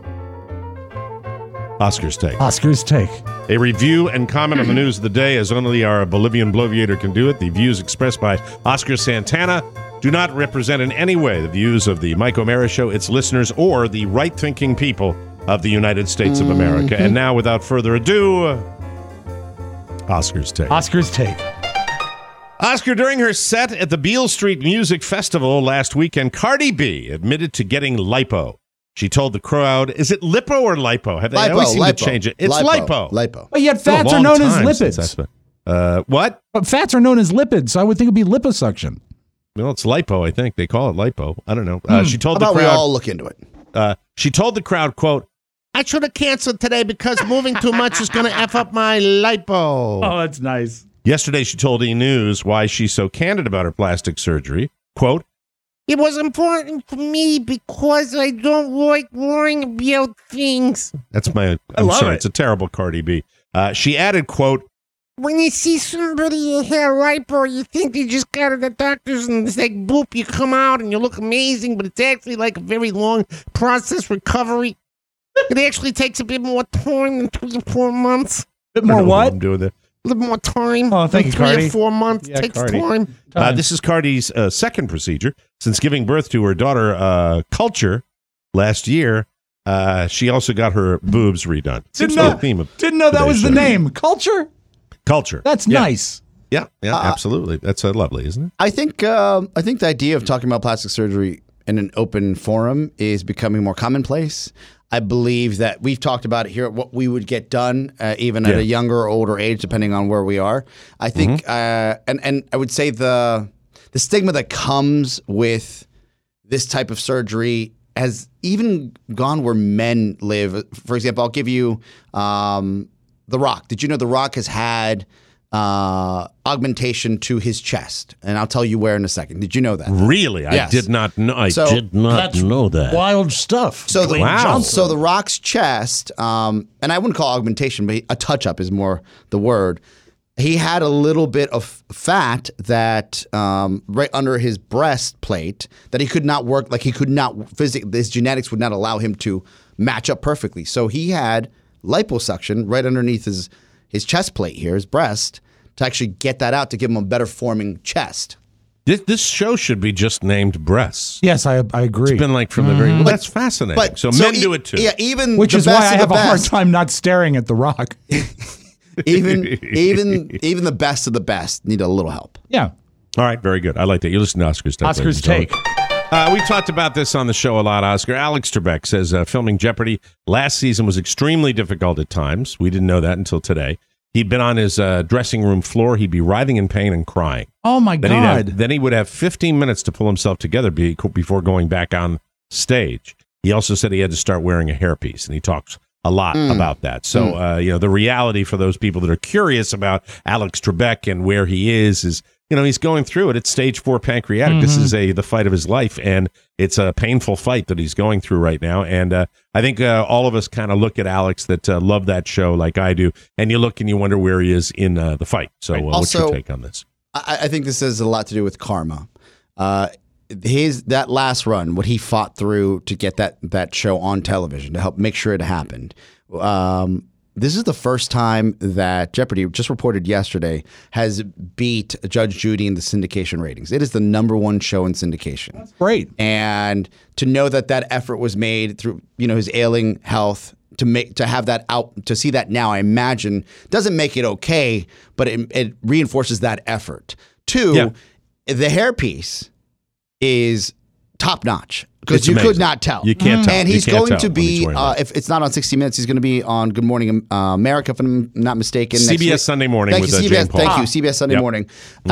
Oscar's Take. Oscar's Take. A review and comment on the news of the day, as only our Bolivian bloviator can do it. The views expressed by Oscar Santana do not represent in any way the views of the Mike O'Mara Show, its listeners, or the right-thinking people of the United States of America. And now, without further ado, Oscar's Take. Oscar's Take. Oscar, during her set at the Beale Street Music Festival last weekend, Cardi B admitted to getting lipo. She told the crowd, is it lipo or lipo? They always seem to change it. It's lipo. Lipo. But yet fats are known as lipids. What? But fats are known as lipids, so I would think it would be liposuction. Well, it's lipo, I think. They call it lipo. I don't know. She told How the about crowd. we all look into it? She told the crowd, quote, I should have canceled today because moving too much is going to F up my lipo. Oh, that's nice. Yesterday, she told E! News why she's so candid about her plastic surgery. Quote, it was important for me because I don't like worrying about things. That's my, I'm sorry, it's a terrible Cardi B. She added, quote, when you see somebody have lipo, you think they just got it at the doctors and it's like, boop, you come out and you look amazing, but it's actually like a very long process recovery. It actually takes a bit more time than 3 or 4 months. Bit more what? I'm doing that. A little more time. Oh, thank you, Cardi. 3 or 4 months takes Cardi. time. This is Cardi's second procedure. Since giving birth to her daughter, Culture, last year, she also got her boobs redone. Didn't know that was the name. Culture? Culture. That's nice. Yeah, absolutely. That's lovely, isn't it? I think the idea of talking about plastic surgery in an open forum is becoming more commonplace. I believe that we've talked about it here, what we would get done, even at a younger or older age, depending on where we are. I think, and I would say the stigma that comes with this type of surgery has even gone where men live. For example, I'll give you The Rock. Did you know The Rock has had augmentation to his chest? And I'll tell you where in a second. Did you know that? Really? Yes. I did not know. I did not know that. Wild stuff. So so The Rock's chest, and I wouldn't call augmentation, but a touch-up is more the word. He had a little bit of fat that right under his breastplate that he could not work, like he could not physically, his genetics would not allow him to match up perfectly. So he had liposuction right underneath his chest plate here, his breast, to actually get that out to give him a better forming chest. This show should be just named Breasts. Yes, I agree. It's been like from the very. Well, that's fascinating. But- so so men do it too. Yeah, even Which the is best why I of have the a hard best. time not staring at The Rock. even the best of the best need a little help. Yeah. All right, very good. I like that. You listen to Oscar's Take. Oscar's Take. We talked about this on the show a lot, Oscar. Alex Trebek says filming Jeopardy last season was extremely difficult at times. We didn't know that until today. He'd been on his dressing room floor. He'd be writhing in pain and crying. Oh, my God. Then he would have 15 minutes to pull himself together before going back on stage. He also said he had to start wearing a hairpiece, and he talks a lot about that. So, the reality for those people that are curious about Alex Trebek and where he is, he's going through it. It's stage 4 pancreatic. This is the fight of his life, and it's a painful fight that he's going through right now. And I think all of us kind of look at Alex that love that show like I do, and you look and you wonder where he is in the fight. So what's your take on this? I think this has a lot to do with karma. That last run, what he fought through to get that show on television to help make sure it happened. This is the first time that Jeopardy, just reported yesterday, has beat Judge Judy in the syndication ratings. It is the #1 show in syndication. That's great. And to know that effort was made through his ailing health to have that out, to see that now, I imagine doesn't make it okay, but it reinforces that effort. 2, the hairpiece is top notch. Because you could not tell. You can't tell. And he's going to be, if it's not on 60 Minutes, he's going to be on Good Morning America, if I'm not mistaken. CBS Sunday Morning with Jane Paul. Thank you, CBS Sunday Morning.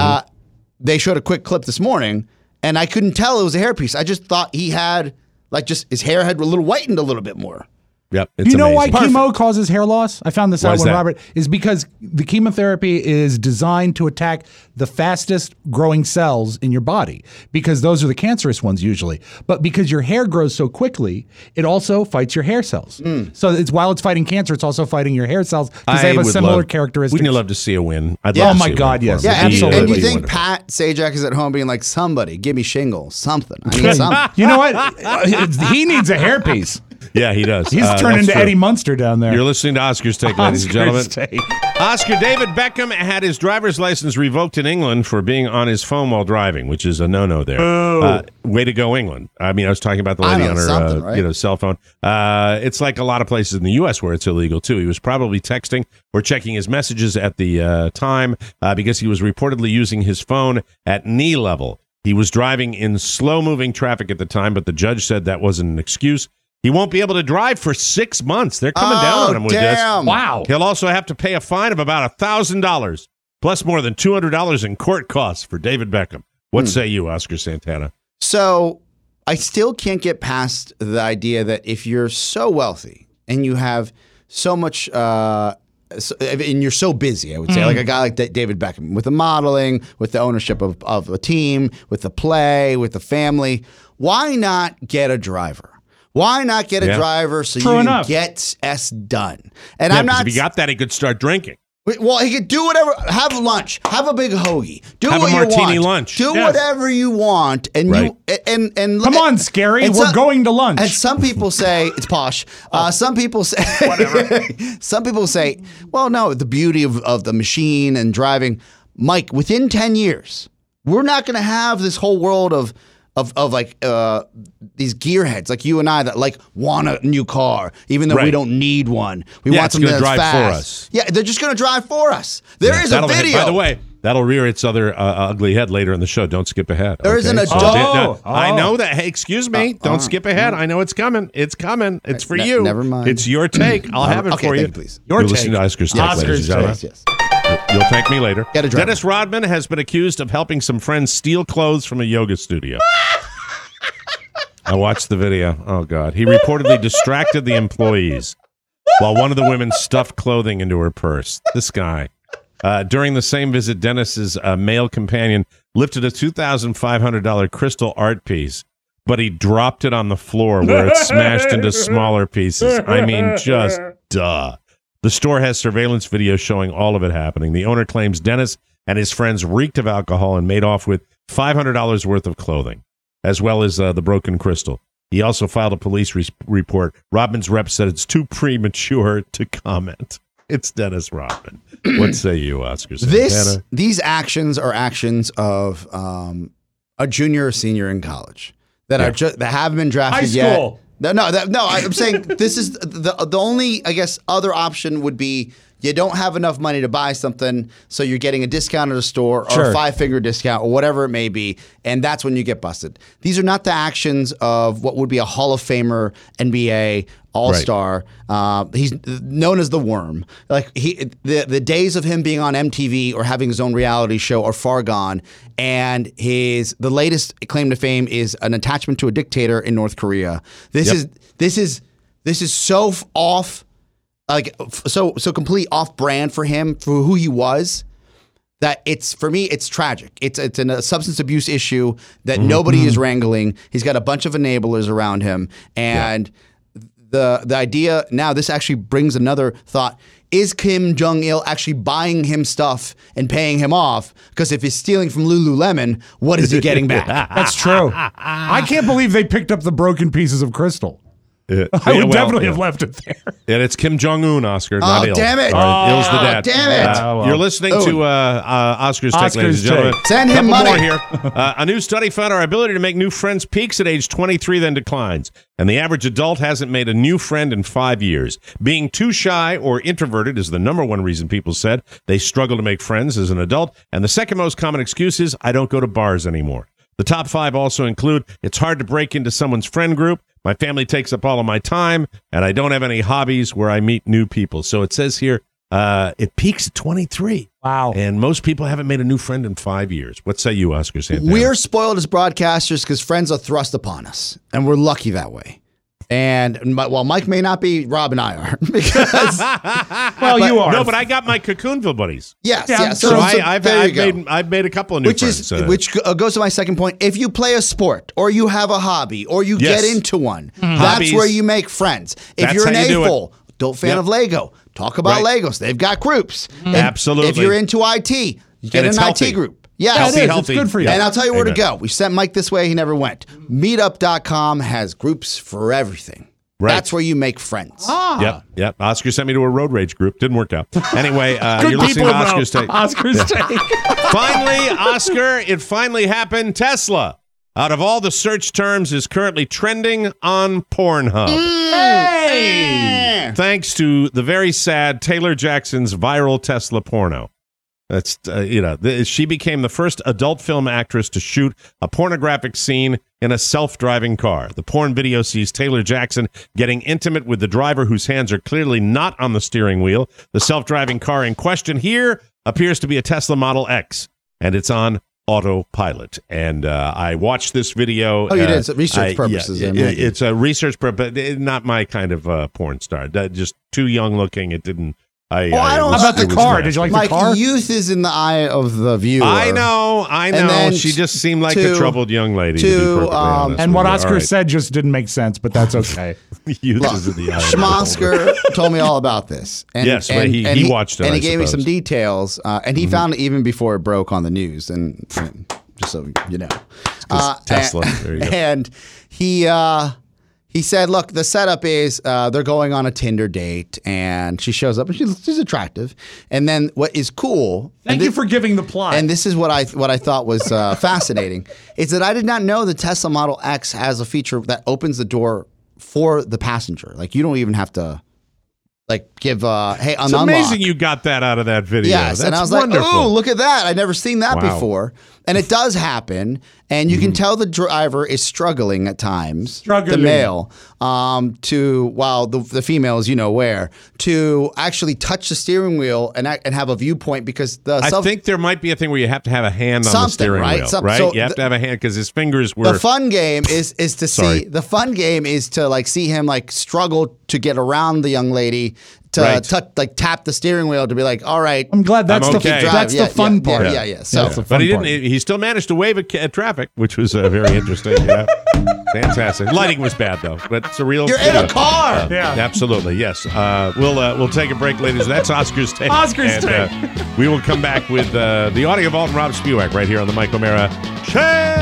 They showed a quick clip this morning, and I couldn't tell it was a hairpiece. I just thought he had, just his hair had a little whitened a little bit more. Yep. Do you know why chemo causes hair loss? I found this out when Robert is because the chemotherapy is designed to attack the fastest growing cells in your body because those are the cancerous ones usually. But because your hair grows so quickly, it also fights your hair cells. So while it's fighting cancer, it's also fighting your hair cells because they have a similar characteristic. Wouldn't you love to see a win? I'd love to see a win. Yes. Yeah, absolutely. And you think Pat Sajak is at home being like, somebody, give me shingles, something. I need something. You know what? He needs a hairpiece. Yeah, he does. He's turned into Eddie Munster down there. You're listening to Oscar's Take, ladies and gentlemen. Oscar David Beckham had his driver's license revoked in England for being on his phone while driving, which is a no-no there. Way to go, England. I mean, I was talking about the lady on her cell phone. It's like a lot of places in the U.S. where it's illegal, too. He was probably texting or checking his messages at the time because he was reportedly using his phone at knee level. He was driving in slow-moving traffic at the time, but the judge said that wasn't an excuse. He won't be able to drive for 6 months. They're coming down on him with this. Wow. He'll also have to pay a fine of about $1,000, plus more than $200 in court costs for David Beckham. What say you, Oscar Santana? So I still can't get past the idea that if you're so wealthy and you have so much, and you're so busy, I would say, like a guy like David Beckham, with the modeling, with the ownership of a team, with the play, with the family, why not get a driver? Why not get a driver so you can get S done? And I'm not. If he got that, he could start drinking. Well, he could do whatever. Have lunch. Have a big hoagie. Do have what a martini you want. lunch. Do whatever you want. And you and come on, Scary. We're going to lunch. And some people say it's posh. Some people say whatever. Some people say, well, no, the beauty of the machine and driving. Mike, within 10 years, we're not going to have this whole world of like these gearheads like you and I that like want a new car even though we don't need one. We want something that's drive fast. For us. Yeah, they're just going to drive for us. There is a video. By the way, that'll rear its other ugly head later in the show. Don't skip ahead. There is an adult. I know that. Hey, excuse me. Don't skip ahead. I know it's coming. It's coming. It's for you. Never mind. It's your take. I'll have it for you. Please. You're listening to Oscar's Take, ladies and gentlemen. Yes. You'll thank me later. Get a driver. Dennis Rodman has been accused of helping some friends steal clothes from a yoga studio. I watched the video. Oh, God. He reportedly distracted the employees while one of the women stuffed clothing into her purse. This guy. During the same visit, Dennis's male companion lifted a $2,500 crystal art piece, but he dropped it on the floor where it smashed into smaller pieces. I mean, just duh. The store has surveillance video showing all of it happening. The owner claims Dennis and his friends reeked of alcohol and made off with $500 worth of clothing, as well as the broken crystal. He also filed a police report. Rodman's rep said it's too premature to comment. It's Dennis Rodman. What say you, Oscar Santana? These actions are actions of a junior or senior in college that are that haven't been drafted High yet. school. No. I'm saying this is the only, I guess, other option would be you don't have enough money to buy something, so you're getting a discount at a store or a 5-figure discount or whatever it may be, and that's when you get busted. These are not the actions of what would be a Hall of Famer, NBA All-Star. He's known as the Worm. Like the days of him being on MTV or having his own reality show are far gone. And the latest claim to fame is an attachment to a dictator in North Korea. This is so off. Like so complete off brand for him, for who he was, that for me it's tragic. It's a substance abuse issue that nobody is wrangling. He's got a bunch of enablers around him, and the idea now, this actually brings another thought. Is Kim Jong-il actually buying him stuff and paying him off? Because if he's stealing from Lululemon, what is he getting back? That's true. I can't believe they picked up the broken pieces of crystal. I would definitely have left it there. And it's Kim Jong-un, Oscar, not Il. Damn it. Il's the dad. Damn it. You're listening to Oscar's Take, ladies and gentlemen. Send him money. More here. A new study found our ability to make new friends peaks at age 23, then declines. And the average adult hasn't made a new friend in 5 years. Being too shy or introverted is the number one reason people said they struggle to make friends as an adult. And the second most common excuse is, I don't go to bars anymore. The top 5 also include, it's hard to break into someone's friend group, my family takes up all of my time, and I don't have any hobbies where I meet new people. So it says here, it peaks at 23. Wow. And most people haven't made a new friend in 5 years. What say you, Oscar Santana? We're spoiled as broadcasters because friends are thrust upon us, and we're lucky that way. And while Mike may not be, Rob and I are. Because, you are. No, but I got my Cocoonville buddies. Yes. So I've made a couple of new friends. Which goes to my second point. If you play a sport or you have a hobby or you get into one, that's where you make friends. If you're an AFOL, adult fan of Lego, talk about Legos. They've got groups. Absolutely. If you're into IT, you get an IT group. Yes. Healthy. It's good for you. And I'll tell you where to go. We sent Mike this way. He never went. Meetup.com has groups for everything. Right. That's where you make friends. Yep. Oscar sent me to a road rage group. Didn't work out. Anyway, you're listening to Oscar's Take. Oscar's Take. Finally, Oscar, it finally happened. Tesla, out of all the search terms, is currently trending on Pornhub. Hey! Thanks to the very sad Taylor Jackson's viral Tesla porno. That's she became the first adult film actress to shoot a pornographic scene in a self-driving car. The porn video sees Taylor Jackson getting intimate with the driver whose hands are clearly not on the steering wheel. The self-driving car in question here appears to be a Tesla Model X, and it's on autopilot. And I watched this video. Oh, you did? It's research purposes. It's a research purpose, but not my kind of porn star. Just too young looking. It didn't. I don't know about the car. Did you like the car? Youth is in the eye of the viewer. I know. She just seemed like a troubled young lady. To be perfectly honest and what with you. Oscar said just didn't make sense, but that's okay. Youth is in the eye. Schmosker told me all about this. And, yes, he watched it. And he gave me some details. And he found it even before it broke on the news. And just so you know, Tesla. There you go. And he said, look, the setup is they're going on a Tinder date, and she shows up, and she's attractive. And then what is cool... Thank you for giving the plot. And this is what I thought was fascinating, is that I did not know the Tesla Model X has a feature that opens the door for the passenger. Like, you don't even have to... give, hey, it's amazing you got that out of that video. Yes, That's and I was wonderful. like, oh, look at that. I'd never seen that before. And it does happen, and you can tell the driver is struggling at times, the male, while the female is, where, to actually touch the steering wheel and have a viewpoint because I think there might be a thing where you have to have a hand on the steering wheel, right? So you have to have a hand because his fingers were... The fun game is to see... The fun game is to, see him, struggle to get around the young lady to tap the steering wheel to be like, all right. I'm glad that's the fun part. Yeah. So, but he didn't. He still managed to wave at traffic, which was very interesting. Fantastic. Lighting was bad though, but it's a real. You're in a car. Absolutely. Yes. We'll take a break, ladies. That's Oscar's Take. Take. We will come back with the audio vault and Rob Spewak right here on the Mike O'Mara Show.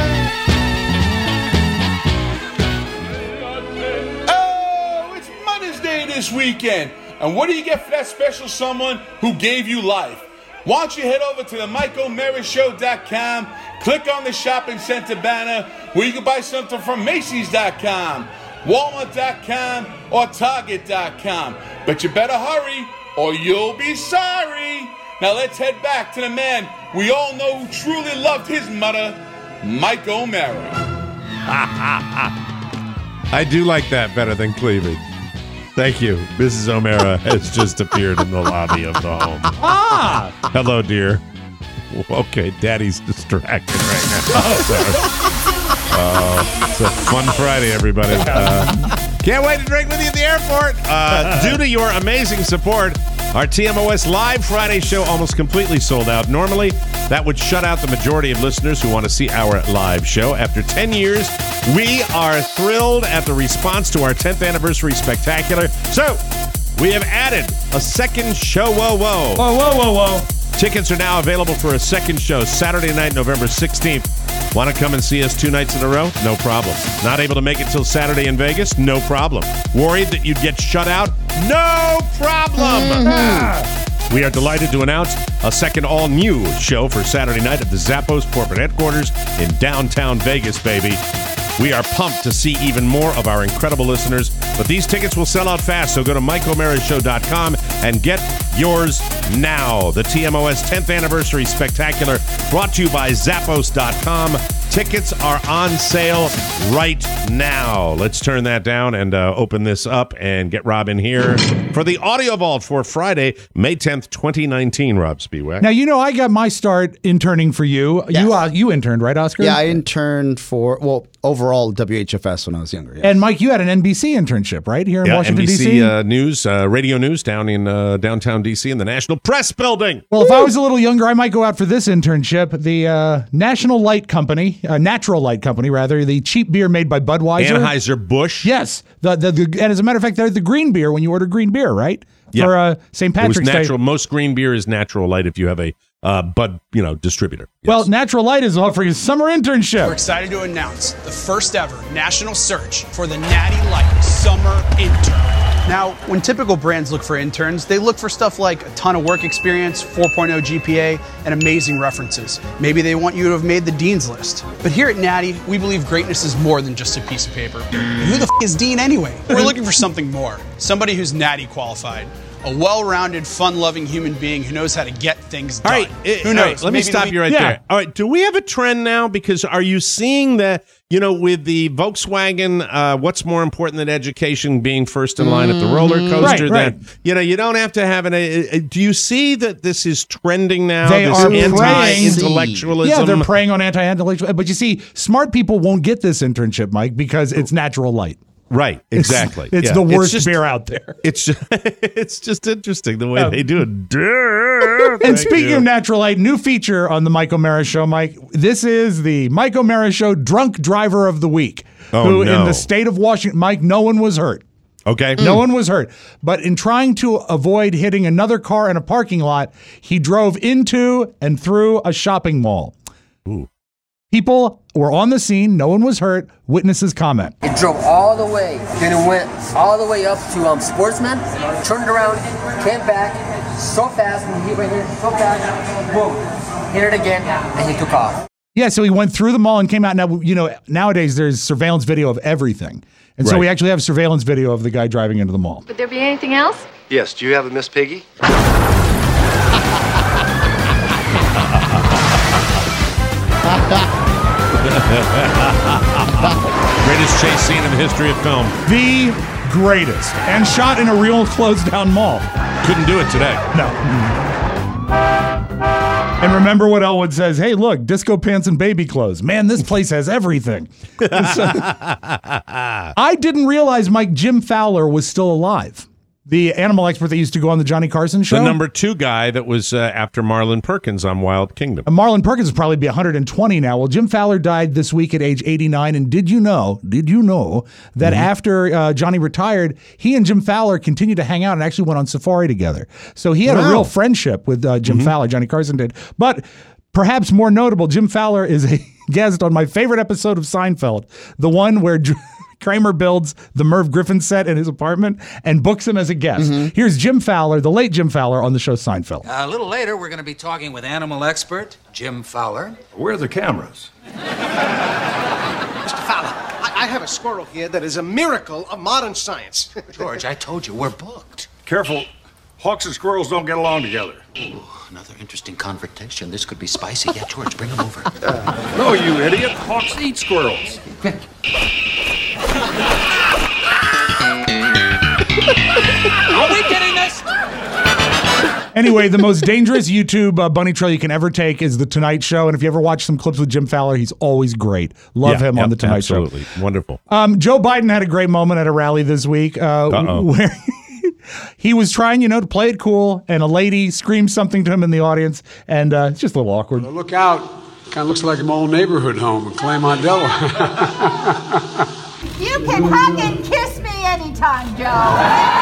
Oh, it's Mother's Day this weekend. And what do you get for that special someone who gave you life? why don't you head over to the MikeO'MaraShow.com, click on the shopping center banner where you can buy something from Macy's.com, Walmart.com, or Target.com. But you better hurry or you'll be sorry. Now let's head back to the man we all know who truly loved his mother, Mike O'Mara. I do like that better than cleavage. Thank you. Mrs. O'Mara has just appeared in the lobby of the home. Ah! Hello, dear. Okay, Daddy's distracted right now. It's a fun Friday, everybody. Can't wait to drink with you at the airport. Due to your amazing support, our TMOS Live Friday show almost completely sold out. Normally, that would shut out the majority of listeners who want to see our live show. After 10 years, we are thrilled at the response to our 10th anniversary spectacular. So, we have added a second show. Whoa. Tickets are now available for a second show, Saturday night, November 16th. Want to come and see us 2 nights in a row? No problem. Not able to make it till Saturday in Vegas? No problem. Worried that you'd get shut out? No problem. We are delighted to announce a second all-new show for Saturday night at the Zappos corporate headquarters in downtown Vegas, baby. We are pumped to see even more of our incredible listeners, but these tickets will sell out fast, so go to MikeO'MaraShow.com and get yours now. The TMOS 10th Anniversary Spectacular, brought to you by Zappos.com. Tickets are on sale right now. Let's turn that down and open this up and get Rob in here for the Audio Vault for Friday, May 10th, 2019, Rob Spiewak. Now, you know, I got my start interning for you. Yes. You interned, right, Oscar? Yeah, I interned for, overall WHFS when I was younger. Yes. And Mike, you had an NBC internship, right, here in Washington, D.C.? NBC News, radio news down in downtown D.C. in the National Press Building. Well, if I was a little younger, I might go out for this internship. The National Light Company, Natural Light Company, rather, the cheap beer made by Budweiser. Anheuser-Busch. Yes. And as a matter of fact, they're the green beer when you order green beer, right? Yeah. For St. Patrick's It was natural. Day. Most green beer is Natural Light if you have a Bud, distributor. Yes. Well, Natural Light is offering a summer internship. We're excited to announce the first ever national search for the Natty Light Summer Intern. Now, when typical brands look for interns, they look for stuff like a ton of work experience, 4.0 GPA, and amazing references. Maybe they want you to have made the Dean's List. But here at Natty, we believe greatness is more than just a piece of paper. And who the is Dean anyway? We're looking for something more. Somebody who's Natty qualified. A well-rounded, fun-loving human being who knows how to get things done. All right, who knows? All right, let me stop you right there. All right, do we have a trend now? Because are you seeing that, with the Volkswagen, what's more important than education being first in line at the roller coaster? Right. You don't have to have do you see that this is trending now? They this are anti-intellectualism? Yeah, they're preying on anti-intellectualism. But you see, smart people won't get this internship, Mike, because it's Natural Light. Right, exactly. It's the worst beer out there. It's just interesting the way they do it. And speaking of Natural Light, new feature on the Mike O'Mara Show, Mike. This is the Mike O'Mara Show Drunk Driver of the Week. Oh, no. In the state of Washington, Mike, no one was hurt. Okay. No one was hurt. But in trying to avoid hitting another car in a parking lot, he drove into and through a shopping mall. Ooh. People were on the scene. No one was hurt. Witnesses comment. It drove all the way. Then it went all the way up to Sportsman, turned around, came back so fast, and he went here so fast, boom, hit it again, and he took off. Yeah, so he went through the mall and came out. Now, nowadays there's surveillance video of everything. And so we actually have surveillance video of the guy driving into the mall. Would there be anything else? Yes. Do you have a Miss Piggy? Greatest chase scene in the history of film. The greatest. And shot in a real closed-down mall. Couldn't do it today. No. And remember what Elwood says, hey, look, disco pants and baby clothes. Man, this place has everything. I didn't realize Jim Fowler was still alive. The animal expert that used to go on the Johnny Carson show. The number 2 guy that was after Marlon Perkins on Wild Kingdom. Marlon Perkins is probably be 120 now. Well, Jim Fowler died this week at age 89. And did you know that after Johnny retired, he and Jim Fowler continued to hang out and actually went on safari together. So he had a real friendship with Jim Fowler. Johnny Carson did. But perhaps more notable, Jim Fowler is a guest on my favorite episode of Seinfeld, the one where Kramer builds the Merv Griffin set in his apartment and books him as a guest. Here's Jim Fowler, the late Jim Fowler, on the show Seinfeld. A little later, we're going to be talking with animal expert Jim Fowler. Where are the cameras? Mr. Fowler, I have a squirrel here that is a miracle of modern science. George, I told you, we're booked. Careful. Hawks and squirrels don't get along together. Ooh, another interesting confrontation. This could be spicy. Yeah, George, bring him over. No, you idiot. Hawks eat squirrels. Are we getting this? Anyway, the most dangerous YouTube bunny trail you can ever take is The Tonight Show. And if you ever watch some clips with Jim Fowler, he's always great. Love him on The Tonight Show. Absolutely. Wonderful. Joe Biden had a great moment at a rally this week where he was trying, to play it cool, and a lady screamed something to him in the audience, and it's just a little awkward. Well, look out. Kind of looks like my old neighborhood home in Claremont, Delaware. You can hug and kiss me anytime, Joe.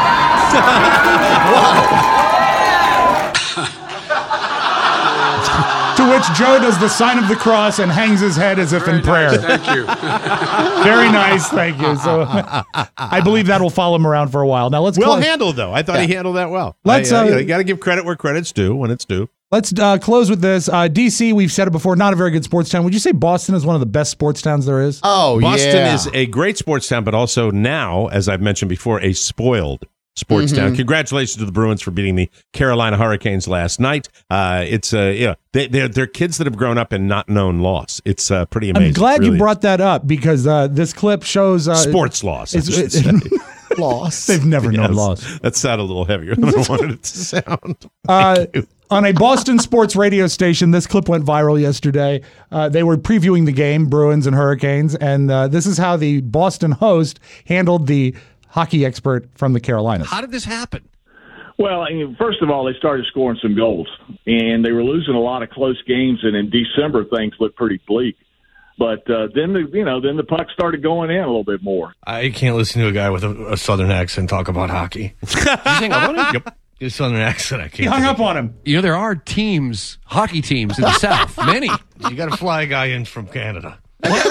To which Joe does the sign of the cross and hangs his head as if in prayer. Thank you. Very nice, thank you. So I believe that will follow him around for a while. Now let's well close. handled, though. I thought he handled that well. Let's you got to give credit where credit's due when it's due. Let's close with this. DC, we've said it before, not a very good sports town. Would you say Boston is one of the best sports towns there is? Oh, Boston is a great sports town, but also now, as I've mentioned before, a spoiled sports town. Congratulations to the Bruins for beating the Carolina Hurricanes last night. It's they're kids that have grown up and not known loss. It's pretty amazing. I'm glad really you brought that up because this clip shows sports loss. Loss. They've never known loss. That sounded a little heavier than I wanted it to sound. On a Boston sports radio station, this clip went viral yesterday. They were previewing the game, Bruins and Hurricanes, and this is how the Boston host handled the hockey expert from the Carolinas. How did this happen? Well, first of all, they started scoring some goals, and they were losing a lot of close games, and in December, things looked pretty bleak. But then the puck started going in a little bit more. I can't listen to a guy with a southern accent talk about hockey. You hang up on him? Yep. His southern accent, I can't. He hung up on him. There are teams, hockey teams in the South, many. You got to fly a guy in from Canada.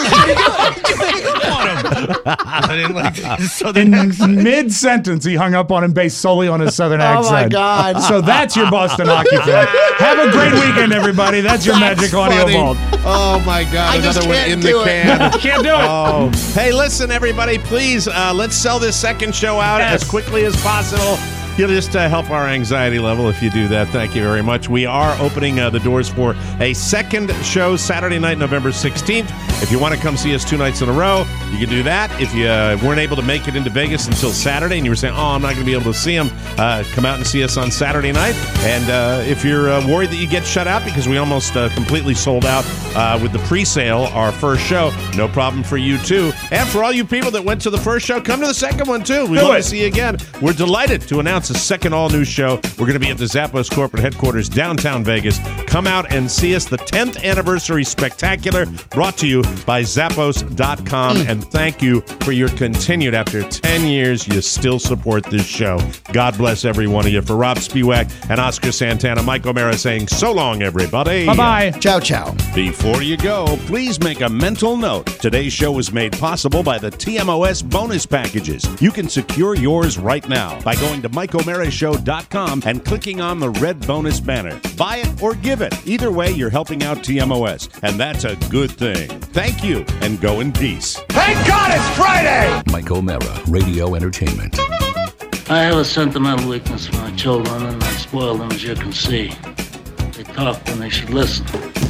I didn't like his southern accent. Mid-sentence, he hung up on him based solely on his southern accent. Oh, my God. So that's your Boston hockey fan. Have a great weekend, everybody. That's your Magic Audio Vault. Oh, my God. Another one in the can. Can't do it. Oh. Hey, listen, everybody, please, let's sell this second show out as quickly as possible. You'll just help our anxiety level if you do that. Thank you very much. We are opening the doors for a second show Saturday night, November 16th. If you want to come see us 2 nights in a row, you can do that. If you weren't able to make it into Vegas until Saturday and you were saying, I'm not going to be able to see them, come out and see us on Saturday night. And if you're worried that you get shut out because we almost completely sold out with the pre-sale, our first show, no problem for you too. And for all you people that went to the first show, come to the second one too. We'd love to see you again. We're delighted to announce a second all-new show. We're going to be at the Zappos corporate headquarters, downtown Vegas. Come out and see us. The 10th Anniversary Spectacular, brought to you by Zappos.com. And thank you for your continued, after 10 years, you still support this show. God bless every one of you. For Rob Spiewak and Oscar Santana, Mike O'Mara saying so long, everybody. Bye-bye. Ciao, ciao. Before you go, please make a mental note. Today's show was made possible by the TMOS bonus packages. You can secure yours right now by going to MikeO'MaraShow.com and clicking on the red bonus banner. Buy it or give it. Either way, you're helping out TMOS, and that's a good thing. Thank you, and go in peace. Thank God it's Friday! Mike O'Mara, Radio Entertainment. I have a sentimental weakness for my children, and I spoil them, as you can see. They talk when they should listen.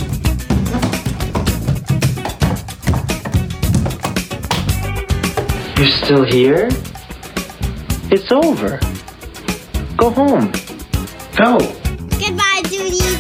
You're still here? It's over. Go home. Go. Goodbye, Judy.